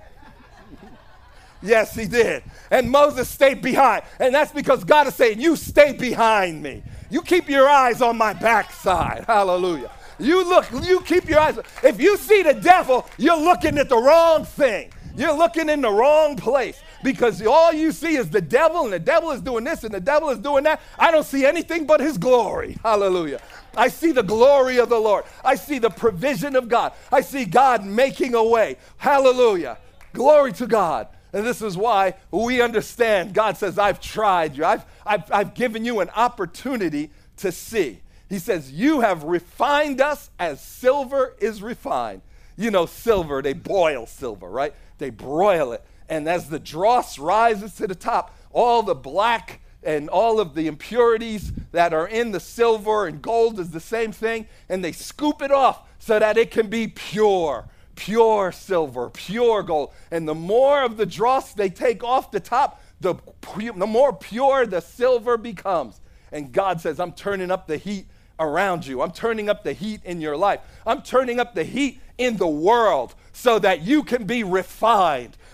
Yes, he did. And Moses stayed behind. And that's because God is saying, you stay behind me. You keep your eyes on my backside. Hallelujah. You keep your eyes. If you see the devil, you're looking at the wrong thing. You're looking in the wrong place, because all you see is the devil, and the devil is doing this and the devil is doing that. I don't see anything but his glory. Hallelujah. I see the glory of the Lord. I see the provision of God. I see God making a way. Hallelujah. Glory to God. And this is why we understand. God says, I've tried you. I've given you an opportunity to see. He says, you have refined us as silver is refined. You know, silver, they boil silver, right? They broil it. And as the dross rises to the top, all the black and all of the impurities that are in the silver and gold is the same thing. And they scoop it off so that it can be pure silver, pure gold. And the more of the dross they take off the top, the more pure the silver becomes. And God says, I'm turning up the heat around you. I'm turning up the heat in your life. I'm turning up the heat in the world so that you can be refined,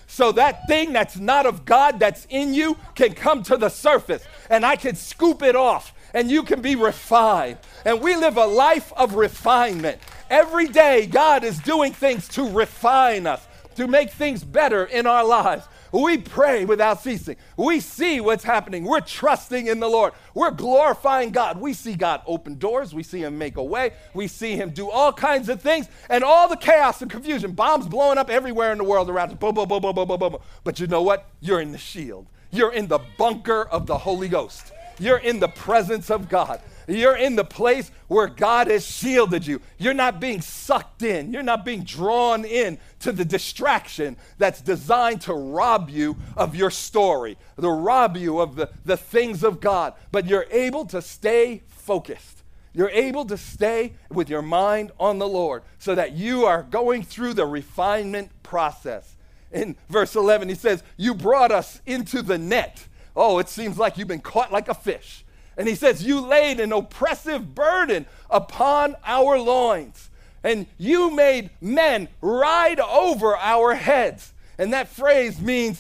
so that thing that's not of God that's in you can come to the surface, and I can scoop it off, and you can be refined. And we live a life of refinement. Every day, God is doing things to refine us, to make things better in our lives. We pray without ceasing. We see what's happening. We're trusting in the Lord. We're glorifying God. We see God open doors. We see him make a way. We see him do all kinds of things. And all the chaos and confusion, bombs blowing up everywhere in the world around us. Boom, boom, boom, boom, boom, boom, boom. But you know what? You're in the shield. You're in the bunker of the Holy Ghost. You're in the presence of God. You're in the place where God has shielded you. You're not being sucked in. You're not being drawn in to the distraction that's designed to rob you of your story, to rob you of the things of God. But you're able to stay focused. You're able to stay with your mind on the Lord so that you are going through the refinement process. In verse 11, he says, you brought us into the net. Oh, it seems like you've been caught like a fish. And he says, you laid an oppressive burden upon our loins, and you made men ride over our heads. And that phrase means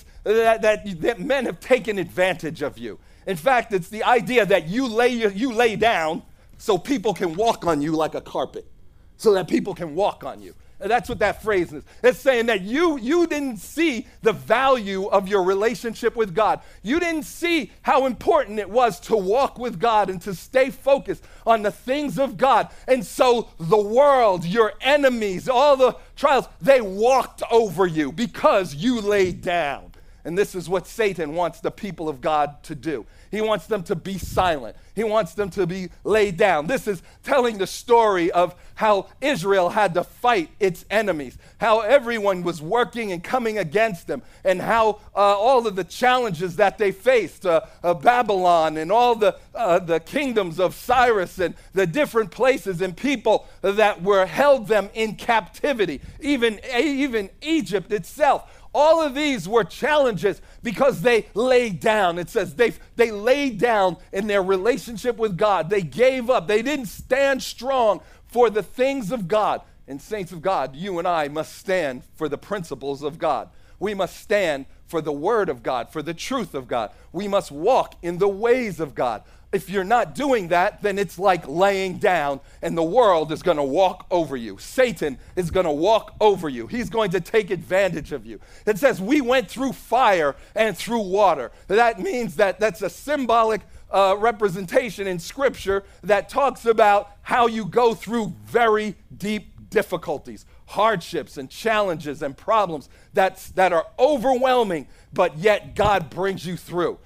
that men have taken advantage of you. In fact, it's the idea that you lay down so people can walk on you like a carpet, so that people can walk on you. And that's what that phrase is. It's saying that you didn't see the value of your relationship with God. You didn't see how important it was to walk with God and to stay focused on the things of God. And so the world, your enemies, all the trials, they walked over you because you laid down. And this is what Satan wants the people of God to do. He wants them to be silent. He wants them to be laid down. This is telling the story of how Israel had to fight its enemies, how everyone was working and coming against them, and how all of the challenges that they faced, Babylon and all the kingdoms of Cyrus and the different places and people that were held them in captivity, even Egypt itself. All of these were challenges because they laid down. It says they laid down in their relationship with God. They gave up. They didn't stand strong for the things of God. And saints of God, you and I must stand for the principles of God. We must stand for the word of God, for the truth of God. We must walk in the ways of God. If you're not doing that, then it's like laying down, and the world is going to walk over you. Satan is going to walk over you. He's going to take advantage of you. It says we went through fire and through water. That means that's a symbolic representation in Scripture that talks about how you go through very deep difficulties, hardships and challenges and problems that are overwhelming, but yet God brings you through.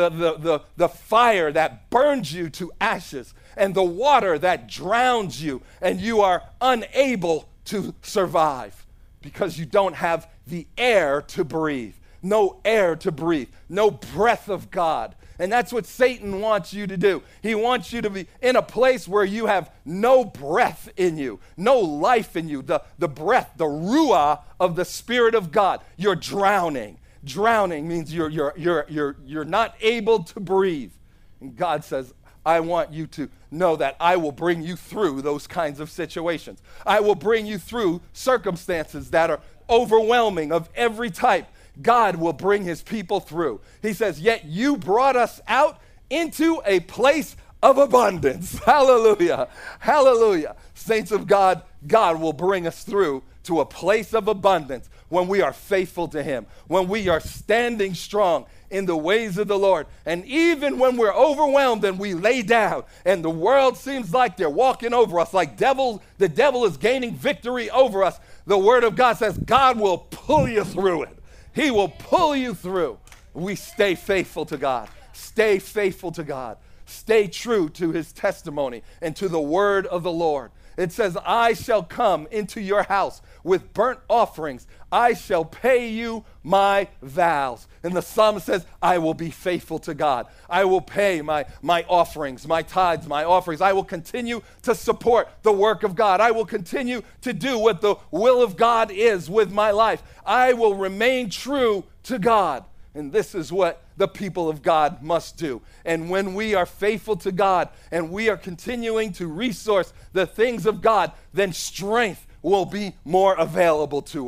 The fire that burns you to ashes, and the water that drowns you, and you are unable to survive because you don't have the air to breathe. No air to breathe, no breath of God. And that's what Satan wants you to do. He wants you to be in a place where you have no breath in you, no life in you, the breath, the ruah of the Spirit of God. You're drowning. Drowning means you're not able to breathe. And God says, I want you to know that I will bring you through those kinds of situations. I will bring you through circumstances that are overwhelming of every type. God will bring his people through. He says, yet you brought us out into a place of abundance. Hallelujah. Hallelujah. Saints of God, God will bring us through to a place of abundance when we are faithful to him, when we are standing strong in the ways of the Lord. And even when we're overwhelmed and we lay down and the world seems like they're walking over us, like the devil is gaining victory over us, the word of God says God will pull you through it. He will pull you through. We stay faithful to God. Stay faithful to God. Stay true to his testimony and to the word of the Lord. It says, I shall come into your house with burnt offerings. I shall pay you my vows. And the psalmist says, I will be faithful to God. I will pay my offerings, my tithes, my offerings. I will continue to support the work of God. I will continue to do what the will of God is with my life. I will remain true to God. And this is what the people of God must do. And when we are faithful to God and we are continuing to resource the things of God, then strength will be more available to us.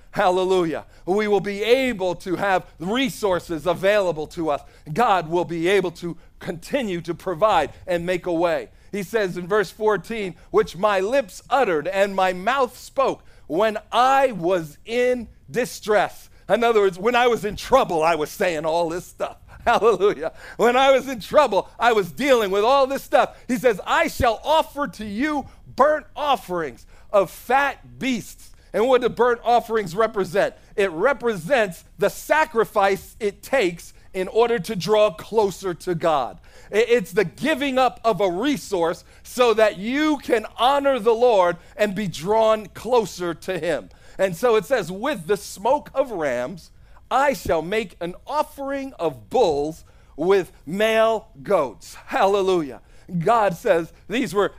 Hallelujah. We will be able to have resources available to us. God will be able to continue to provide and make a way. He says in verse 14, which my lips uttered and my mouth spoke when I was in distress. In other words, when I was in trouble, I was saying all this stuff. Hallelujah. When I was in trouble, I was dealing with all this stuff. He says, I shall offer to you burnt offerings of fat beasts. And what do burnt offerings represent? It represents the sacrifice it takes in order to draw closer to God. It's the giving up of a resource so that you can honor the Lord and be drawn closer to him. And so it says, with the smoke of rams, I shall make an offering of bulls with male goats. Hallelujah. God says these were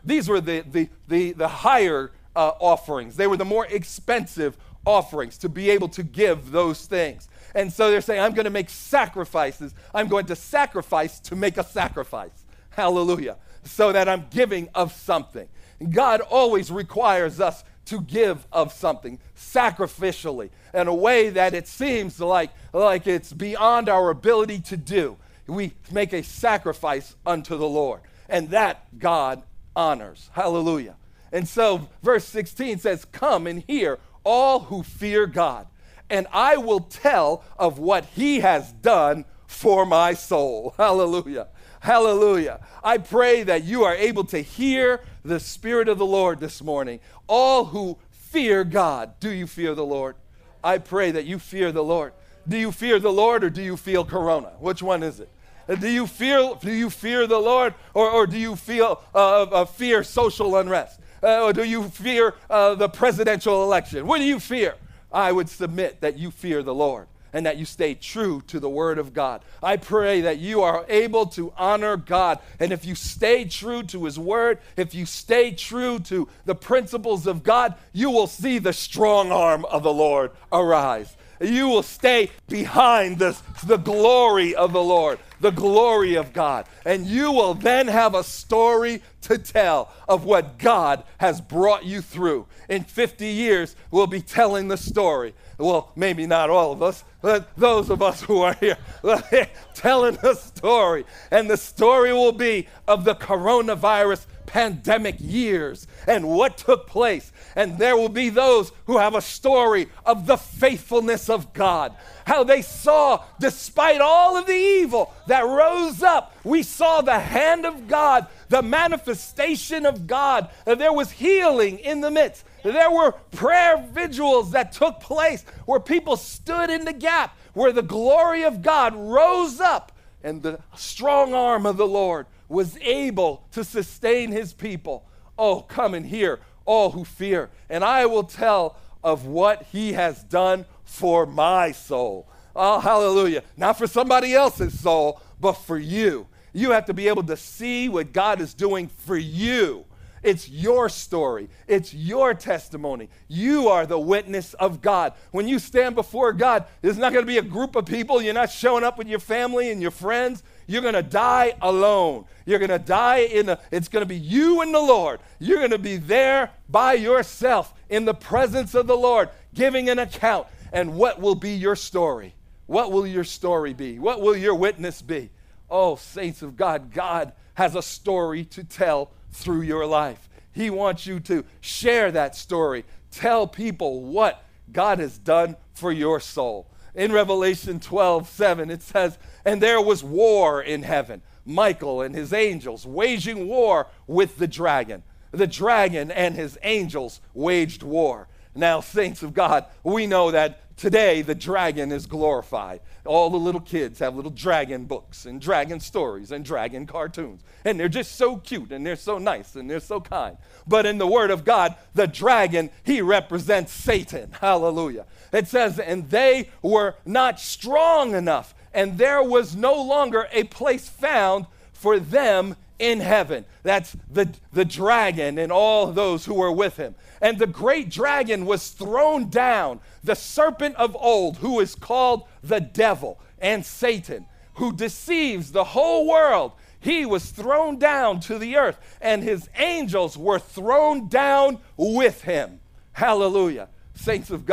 the higher offerings. They were the more expensive offerings to be able to give those things. And so they're saying, I'm going to make sacrifices. I'm going to sacrifice to make a sacrifice. Hallelujah. So that I'm giving of something. God always requires us to give of something sacrificially in a way that it seems like it's beyond our ability to do. We make a sacrifice unto the Lord, and that God honors. Hallelujah. And so verse 16 says, come and hear all who fear God, and I will tell of what he has done for my soul. Hallelujah. Hallelujah. I pray that you are able to hear the Spirit of the Lord this morning. All who fear God. Do you fear the Lord? I pray that you fear the Lord. Do you fear the Lord, or do you feel corona? Which one is it? Do you fear the Lord, or do you feel fear social unrest? Or do you fear the presidential election? What do you fear? I would submit that you fear the Lord and that you stay true to the word of God. I pray that you are able to honor God. And if you stay true to his word, if you stay true to the principles of God, you will see the strong arm of the Lord arise. You will stay behind the glory of the Lord, the glory of God. And you will then have a story to tell of what God has brought you through. In 50 years, we'll be telling the story. Well, maybe not all of us, but those of us who are here, telling the story. And the story will be of the coronavirus pandemic years and what took place. And there will be those who have a story of the faithfulness of God. How they saw, despite all of the evil that rose up, we saw the hand of God, the manifestation of God. There was healing in the midst. There were prayer vigils that took place where people stood in the gap, where the glory of God rose up and the strong arm of the Lord was able to sustain his people. Oh, come and hear, all who fear, and I will tell of what he has done for my soul. Oh, hallelujah. Not for somebody else's soul, but for you. You have to be able to see what God is doing for you. It's your story. It's your testimony. You are the witness of God. When you stand before God, there's not going to be a group of people. You're not showing up with your family and your friends. You're going to die alone. You're going to die it's going to be you and the Lord. You're going to be there by yourself in the presence of the Lord, giving an account. And what will be your story? What will your story be? What will your witness be? Oh, saints of God, God has a story to tell through your life. He wants you to share that story. Tell people what God has done for your soul. In Revelation 12:7, it says, and there was war in heaven. Michael and his angels waging war with the dragon. The dragon and his angels waged war. Now, saints of God, we know that today the dragon is glorified. All the little kids have little dragon books and dragon stories and dragon cartoons. And they're just so cute and they're so nice and they're so kind. But in the Word of God, the dragon, he represents Satan. Hallelujah. It says, and they were not strong enough, and there was no longer a place found for them in heaven. That's the dragon and all those who were with him. And the great dragon was thrown down, the serpent of old, who is called the devil and Satan, who deceives the whole world. He was thrown down to the earth, and his angels were thrown down with him. Hallelujah. Saints of God,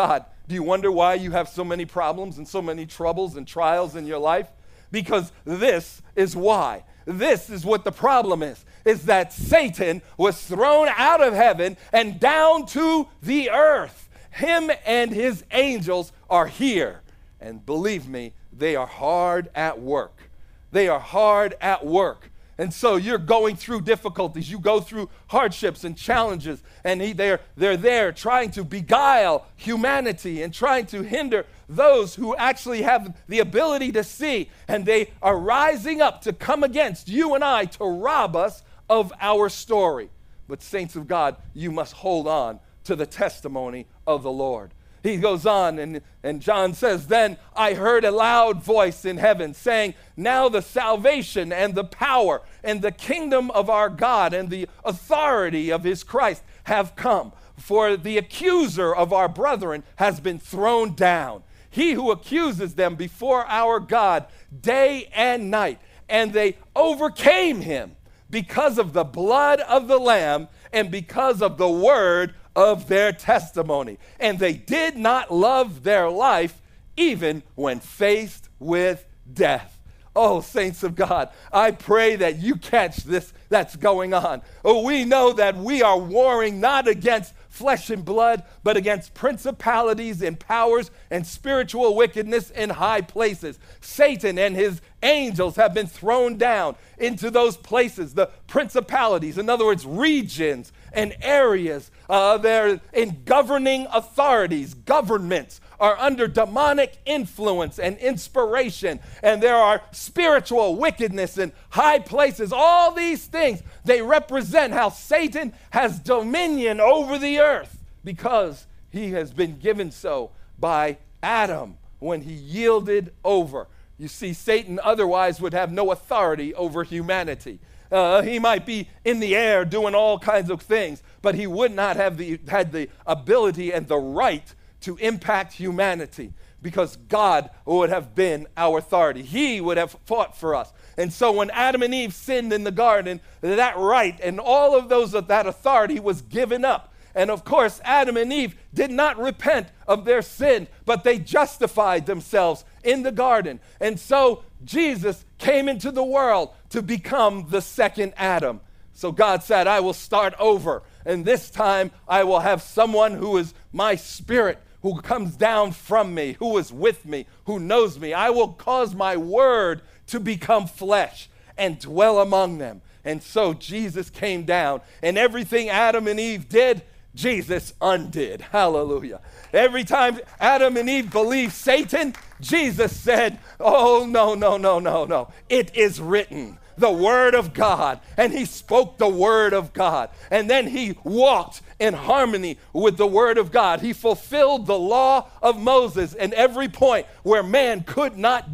Do you wonder why you have so many problems and so many troubles and trials in your life? Because this is why. This is what the problem is that Satan was thrown out of heaven and down to the earth. Him and his angels are here. And believe me, they are hard at work. They are hard at work. And so you're going through difficulties. You go through hardships and challenges. And they're there trying to beguile humanity and trying to hinder those who actually have the ability to see. And they are rising up to come against you and I to rob us of our story. But saints of God, you must hold on to the testimony of the Lord. He goes on, and John says, "Then I heard a loud voice in heaven saying, 'Now the salvation and the power and the kingdom of our God and the authority of his Christ have come. For the accuser of our brethren has been thrown down, he who accuses them before our God day and night. And they overcame him because of the blood of the Lamb and because of the word of their testimony. And they did not love their life even when faced with death.'" Oh, saints of God, I pray that you catch this that's going on. Oh, we know that we are warring not against flesh and blood, but against principalities and powers and spiritual wickedness in high places. Satan and his angels have been thrown down into those places, the principalities, in other words, regions and areas. They're in governing authorities, governments are under demonic influence and inspiration, and there are spiritual wickedness in high places. All these things, they represent how Satan has dominion over the earth because he has been given so by Adam when he yielded over. You see, Satan otherwise would have no authority over humanity. He might be in the air doing all kinds of things, but he would not have had the ability and the right to impact humanity because God would have been our authority. He would have fought for us. And so when Adam and Eve sinned in the garden, that right and all of that authority was given up. And of course, Adam and Eve did not repent of their sin, but they justified themselves in the garden. And so Jesus came into the world to become the second Adam. So God said, "I will start over. And this time I will have someone who is my spirit, who comes down from me, who is with me, who knows me. I will cause my word to become flesh and dwell among them." And so Jesus came down, and everything Adam and Eve did, Jesus undid. Hallelujah. Every time Adam and Eve believed Satan, Jesus said, "Oh, no, no, no, no, no. It is written." The word of God, and he spoke the word of God, and then he walked in harmony with the word of God. He fulfilled the law of Moses in every point where man could not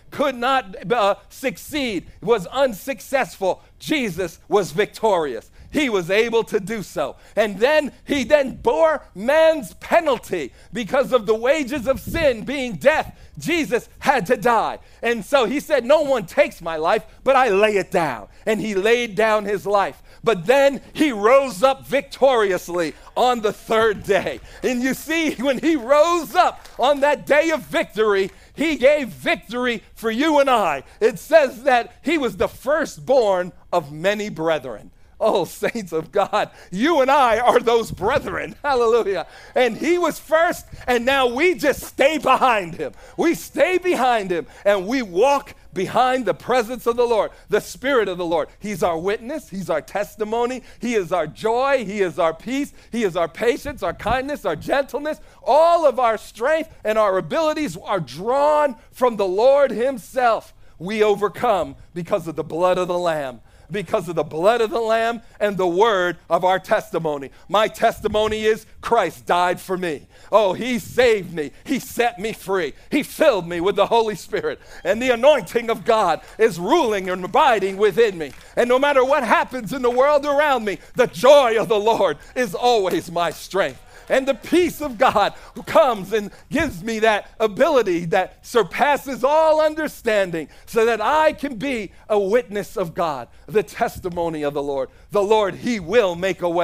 succeed, was unsuccessful. Jesus was victorious. He was able to do so. And then he bore man's penalty because of the wages of sin being death. Jesus had to die. And so he said, "No one takes my life, but I lay it down." And he laid down his life. But then he rose up victoriously on the third day. And you see, when he rose up on that day of victory, he gave victory for you and I. It says that he was the firstborn of many brethren. Oh, saints of God, you and I are those brethren. Hallelujah. And he was first, and now we just stay behind him. We stay behind him, and we walk behind the presence of the Lord, the Spirit of the Lord. He's our witness. He's our testimony. He is our joy. He is our peace. He is our patience, our kindness, our gentleness. All of our strength and our abilities are drawn from the Lord himself. We overcome because of the blood of the Lamb. Because of the blood of the Lamb and the word of our testimony. My testimony is Christ died for me. Oh, he saved me. He set me free. He filled me with the Holy Spirit. And the anointing of God is ruling and abiding within me. And no matter what happens in the world around me, the joy of the Lord is always my strength. And the peace of God comes and gives me that ability that surpasses all understanding so that I can be a witness of God, the testimony of the Lord. The Lord, he will make a way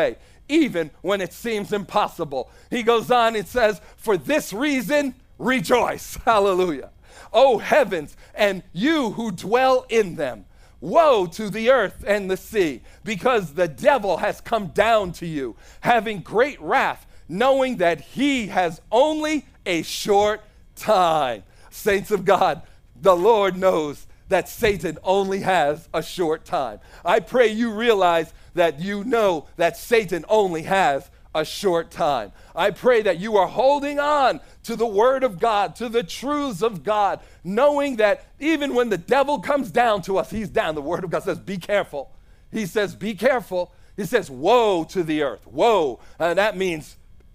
even when it seems impossible. He goes on and says, for this reason, rejoice. Hallelujah. O heavens, and you who dwell in them. Woe to the earth and the sea, because the devil has come down to you, having great wrath, knowing that he has only a short time. Saints of God, the Lord knows that Satan only has a short time. I pray you realize that you know that Satan only has a short time. I pray that you are holding on to the Word of God, to the truths of God, knowing that even when the devil comes down to us, he's down. The Word of God says, be careful. He says, be careful. He says, woe to the earth. Woe. And that means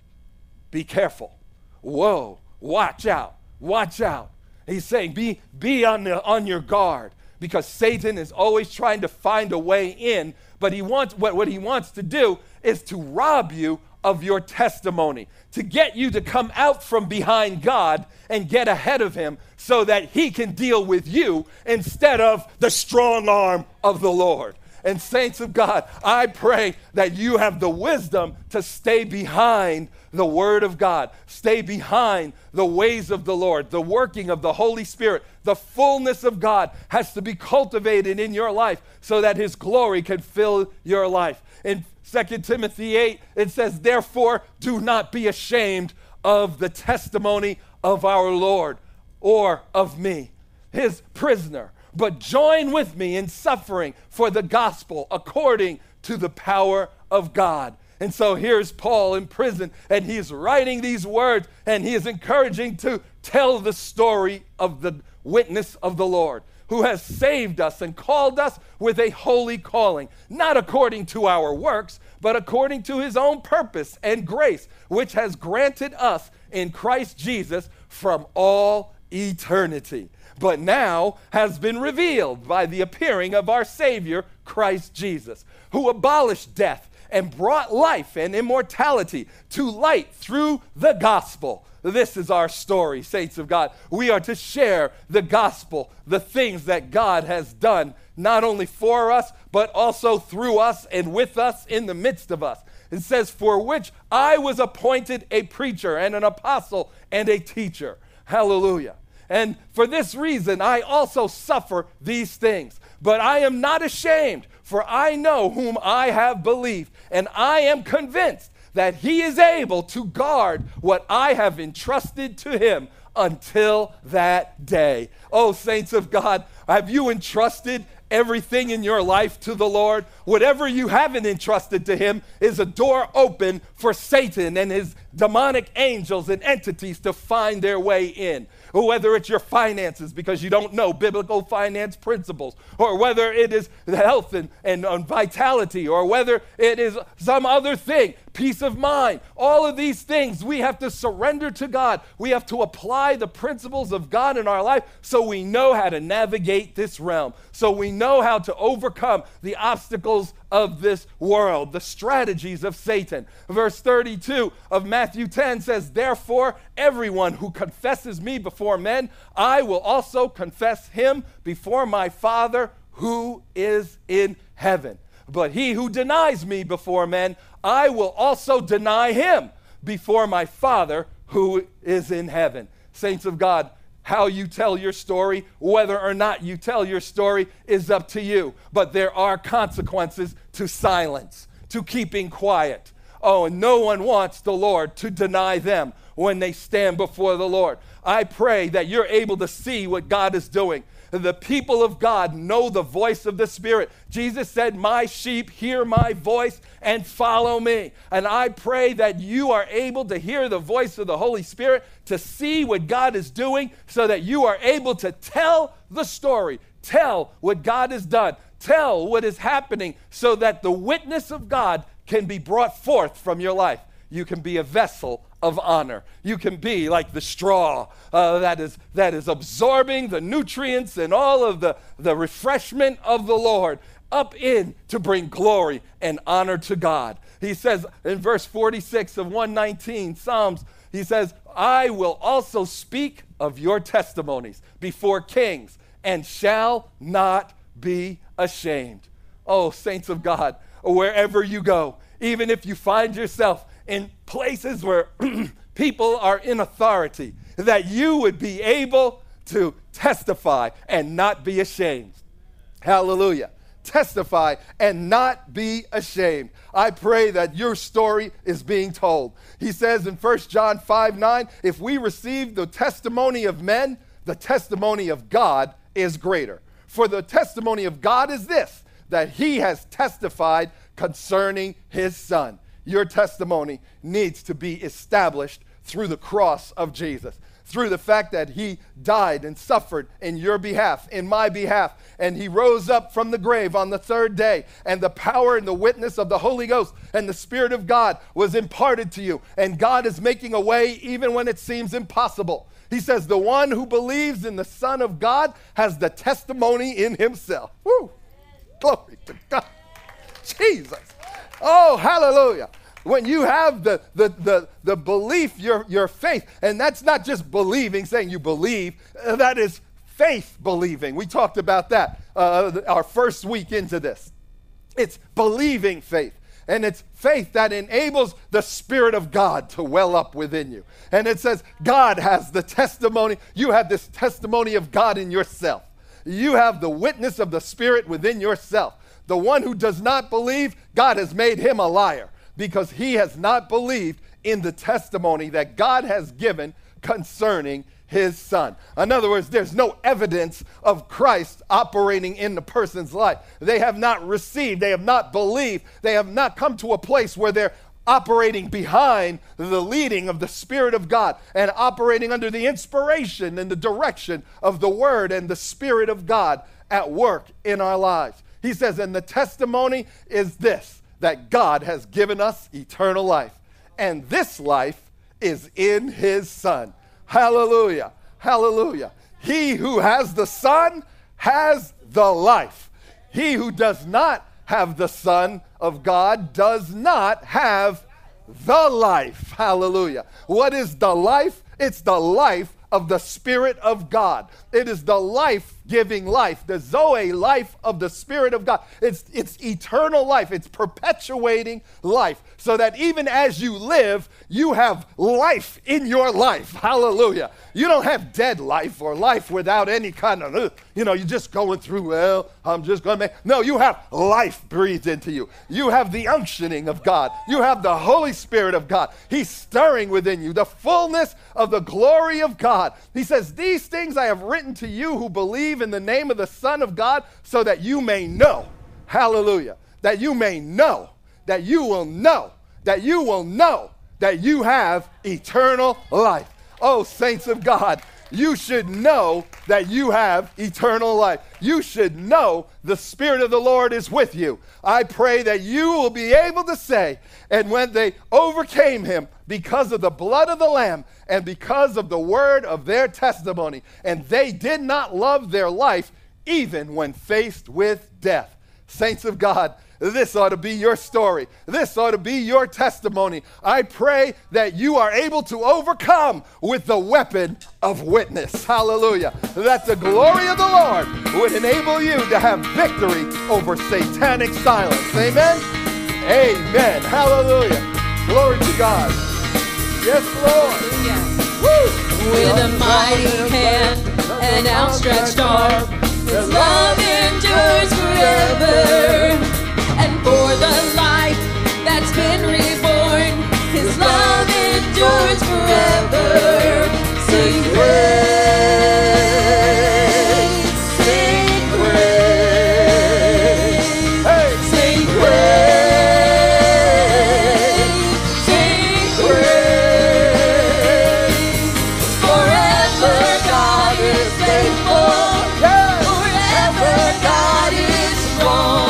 be careful. Woe. Watch out. Watch out. He's saying, be on your guard, because Satan is always trying to find a way in, but what he wants to do is to rob you of your testimony, to get you to come out from behind God and get ahead of him so that he can deal with you instead of the strong arm of the Lord. And saints of God, I pray that you have the wisdom to stay behind the Word of God, stay behind the ways of the Lord, the working of the Holy Spirit. The fullness of God has to be cultivated in your life so that his glory can fill your life. In 2 Timothy 8, it says, therefore, do not be ashamed of the testimony of our Lord or of me, his prisoner, but join with me in suffering for the gospel according to the power of God. And so here's Paul in prison, and he's writing these words, and he is encouraging to tell the story of the witness of the Lord, who has saved us and called us with a holy calling, not according to our works, but according to his own purpose and grace, which has granted us in Christ Jesus from all eternity, but now has been revealed by the appearing of our Savior, Christ Jesus, who abolished death and brought life and immortality to light through the gospel. This is our story, saints of God. We are to share the gospel, the things that God has done, not only for us, but also through us and with us in the midst of us. It says, for which I was appointed a preacher and an apostle and a teacher. Hallelujah. And for this reason, I also suffer these things. But I am not ashamed, for I know whom I have believed, and I am convinced that he is able to guard what I have entrusted to him until that day. Oh, saints of God, have you entrusted everything in your life to the Lord? Whatever you haven't entrusted to him is a door open for Satan and his demonic angels and entities to find their way in. Or whether it's your finances because you don't know biblical finance principles, or whether it is health and vitality, or whether it is some other thing, peace of mind. All of these things we have to surrender to God. We have to apply the principles of God in our life so we know how to navigate this realm, so we know how to overcome the obstacles of this world, the strategies of Satan. Verse 32 of Matthew 10 says, therefore, everyone who confesses me before men, I will also confess him before my Father who is in heaven. But he who denies me before men, I will also deny him before my Father who is in heaven. Saints of God, how you tell your story, whether or not you tell your story, is up to you. But there are consequences to silence, to keeping quiet. Oh, and no one wants the Lord to deny them when they stand before the Lord. I pray that you're able to see what God is doing. The people of God know the voice of the Spirit. Jesus said, my sheep hear my voice and follow me. And I pray that you are able to hear the voice of the Holy Spirit, to see what God is doing, so that you are able to tell the story, tell what God has done, tell what is happening, so that the witness of God can be brought forth from your life. You can be a vessel of honor. You can be like the straw that is absorbing the nutrients and all of the refreshment of the Lord up in to bring glory and honor to God. He says in verse 46 of 119 Psalms, he says, I will also speak of your testimonies before kings and shall not be ashamed. Oh, saints of God, wherever you go, even if you find yourself in places where people are in authority, that you would be able to testify and not be ashamed. Hallelujah. Testify and not be ashamed. I pray that your story is being told. He says in 1 John 5:9, if we receive the testimony of men, the testimony of God is greater. For the testimony of God is this, that he has testified concerning his Son. Your testimony needs to be established through the cross of Jesus, through the fact that he died and suffered in your behalf, in my behalf, and he rose up from the grave on the third day, and the power and the witness of the Holy Ghost and the Spirit of God was imparted to you, and God is making a way even when it seems impossible. He says, the one who believes in the Son of God has the testimony in himself. Woo! Glory to God. Jesus. Oh, hallelujah. When you have the belief, your faith, and that's not just believing, saying you believe, that is faith believing. We talked about that our first week into this. It's believing faith. And it's faith that enables the Spirit of God to well up within you. And it says God has the testimony. You have this testimony of God in yourself. You have the witness of the Spirit within yourself. The one who does not believe, God has made him a liar, because he has not believed in the testimony that God has given concerning his Son. In other words, there's no evidence of Christ operating in the person's life. They have not received, they have not believed, they have not come to a place where they're operating behind the leading of the Spirit of God and operating under the inspiration and the direction of the Word and the Spirit of God at work in our lives. He says, and the testimony is this, that God has given us eternal life, and this life is in his Son. Hallelujah. Hallelujah. He who has the Son has the life. He who does not have the Son of God does not have the life. Hallelujah. What is the life? It's the life of the Spirit of God. It is the life-giving life, the Zoe life of the Spirit of God. It's eternal life. It's perpetuating life, so that even as you live, you have life in your life. Hallelujah. You don't have dead life or life without any kind of, you're just going through, well, I'm just going to make. No, you have life breathed into you. You have the unctioning of God. You have the Holy Spirit of God. He's stirring within you the fullness of the glory of God. He says, these things I have written to you who believe in the name of the Son of God, so that you may know, hallelujah, that you may know, that you will know, that you will know that you have eternal life. Oh, saints of God, you should know that you have eternal life. You should know the Spirit of the Lord is with you. I pray that you will be able to say, and when they overcame him because of the blood of the Lamb and because of the word of their testimony, and they did not love their life even when faced with death. Saints of God, this ought to be your story. This ought to be your testimony. I pray that you are able to overcome with the weapon of witness. Hallelujah. That the glory of the Lord would enable you to have victory over satanic silence. Amen? Amen. Hallelujah. Glory to God. Yes, Lord. Woo. With a mighty hand and outstretched arm, His love endures forever. And for the life that's been reborn, His love endures forever. Sing praise, sing praise, hey. Sing praise, sing praise. Forever God is faithful, forever God is strong.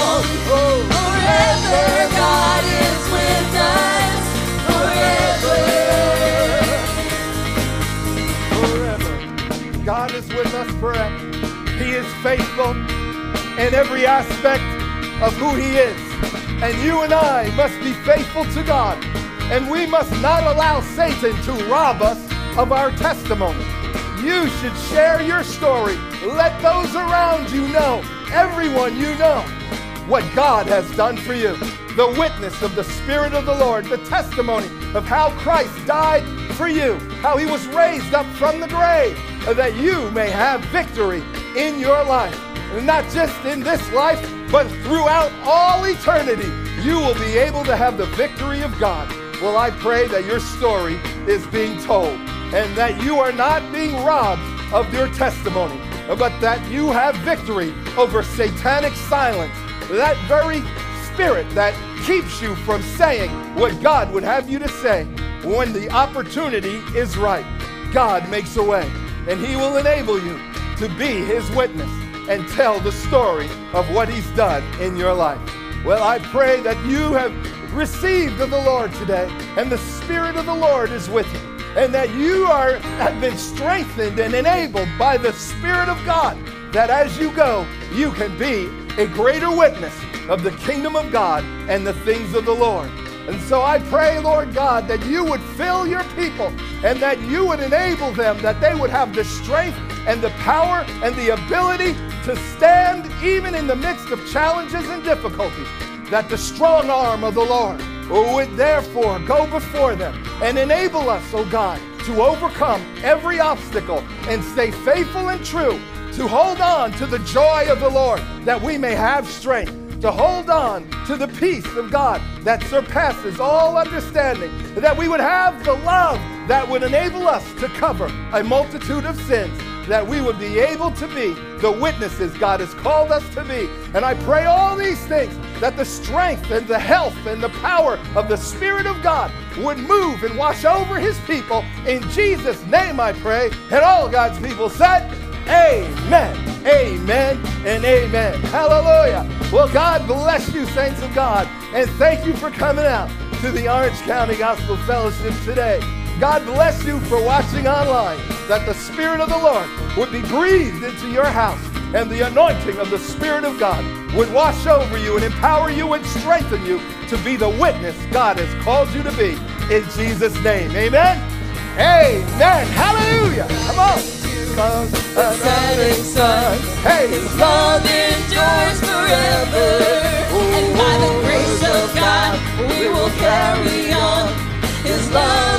God is with us forever. He is faithful in every aspect of who He is. And you and I must be faithful to God. And we must not allow Satan to rob us of our testimony. You should share your story. Let those around you know, everyone you know, what God has done for you. the witness of the Spirit of the Lord, the testimony of how Christ died for you, how he was raised up from the grave, that you may have victory in your life. And not just in this life, but throughout all eternity, you will be able to have the victory of God. Well, I pray that your story is being told and that you are not being robbed of your testimony, but that you have victory over satanic silence, that very spirit that keeps you from saying what God would have you to say. When the opportunity is right, God makes a way, and he will enable you to be his witness and tell the story of what he's done in your life. Well, I pray that you have received of the Lord today, and the Spirit of the Lord is with you, and that you have been strengthened and enabled by the Spirit of God, that as you go, you can be a greater witness of the kingdom of God and the things of the Lord. And so I pray, Lord God, that you would fill your people and that you would enable them, that they would have the strength and the power and the ability to stand even in the midst of challenges and difficulties, that the strong arm of the Lord would therefore go before them and enable us, oh God, to overcome every obstacle and stay faithful and true, to hold on to the joy of the Lord, that we may have strength, to hold on to the peace of God that surpasses all understanding, that we would have the love that would enable us to cover a multitude of sins, that we would be able to be the witnesses God has called us to be. And I pray all these things, that the strength and the health and the power of the Spirit of God would move and wash over his people. In Jesus' name I pray. And all God's people said, amen, amen, and amen. Hallelujah. Well, God bless you, saints of God, and thank you for coming out to the Orange County Gospel Fellowship today. God bless you for watching online, that the Spirit of the Lord would be breathed into your house, and the anointing of the Spirit of God would wash over you and empower you and strengthen you to be the witness God has called you to be. In Jesus' name, amen, amen, hallelujah. Come on. Setting sun, Hey, his love endures forever, and by the grace of God we will carry on. His love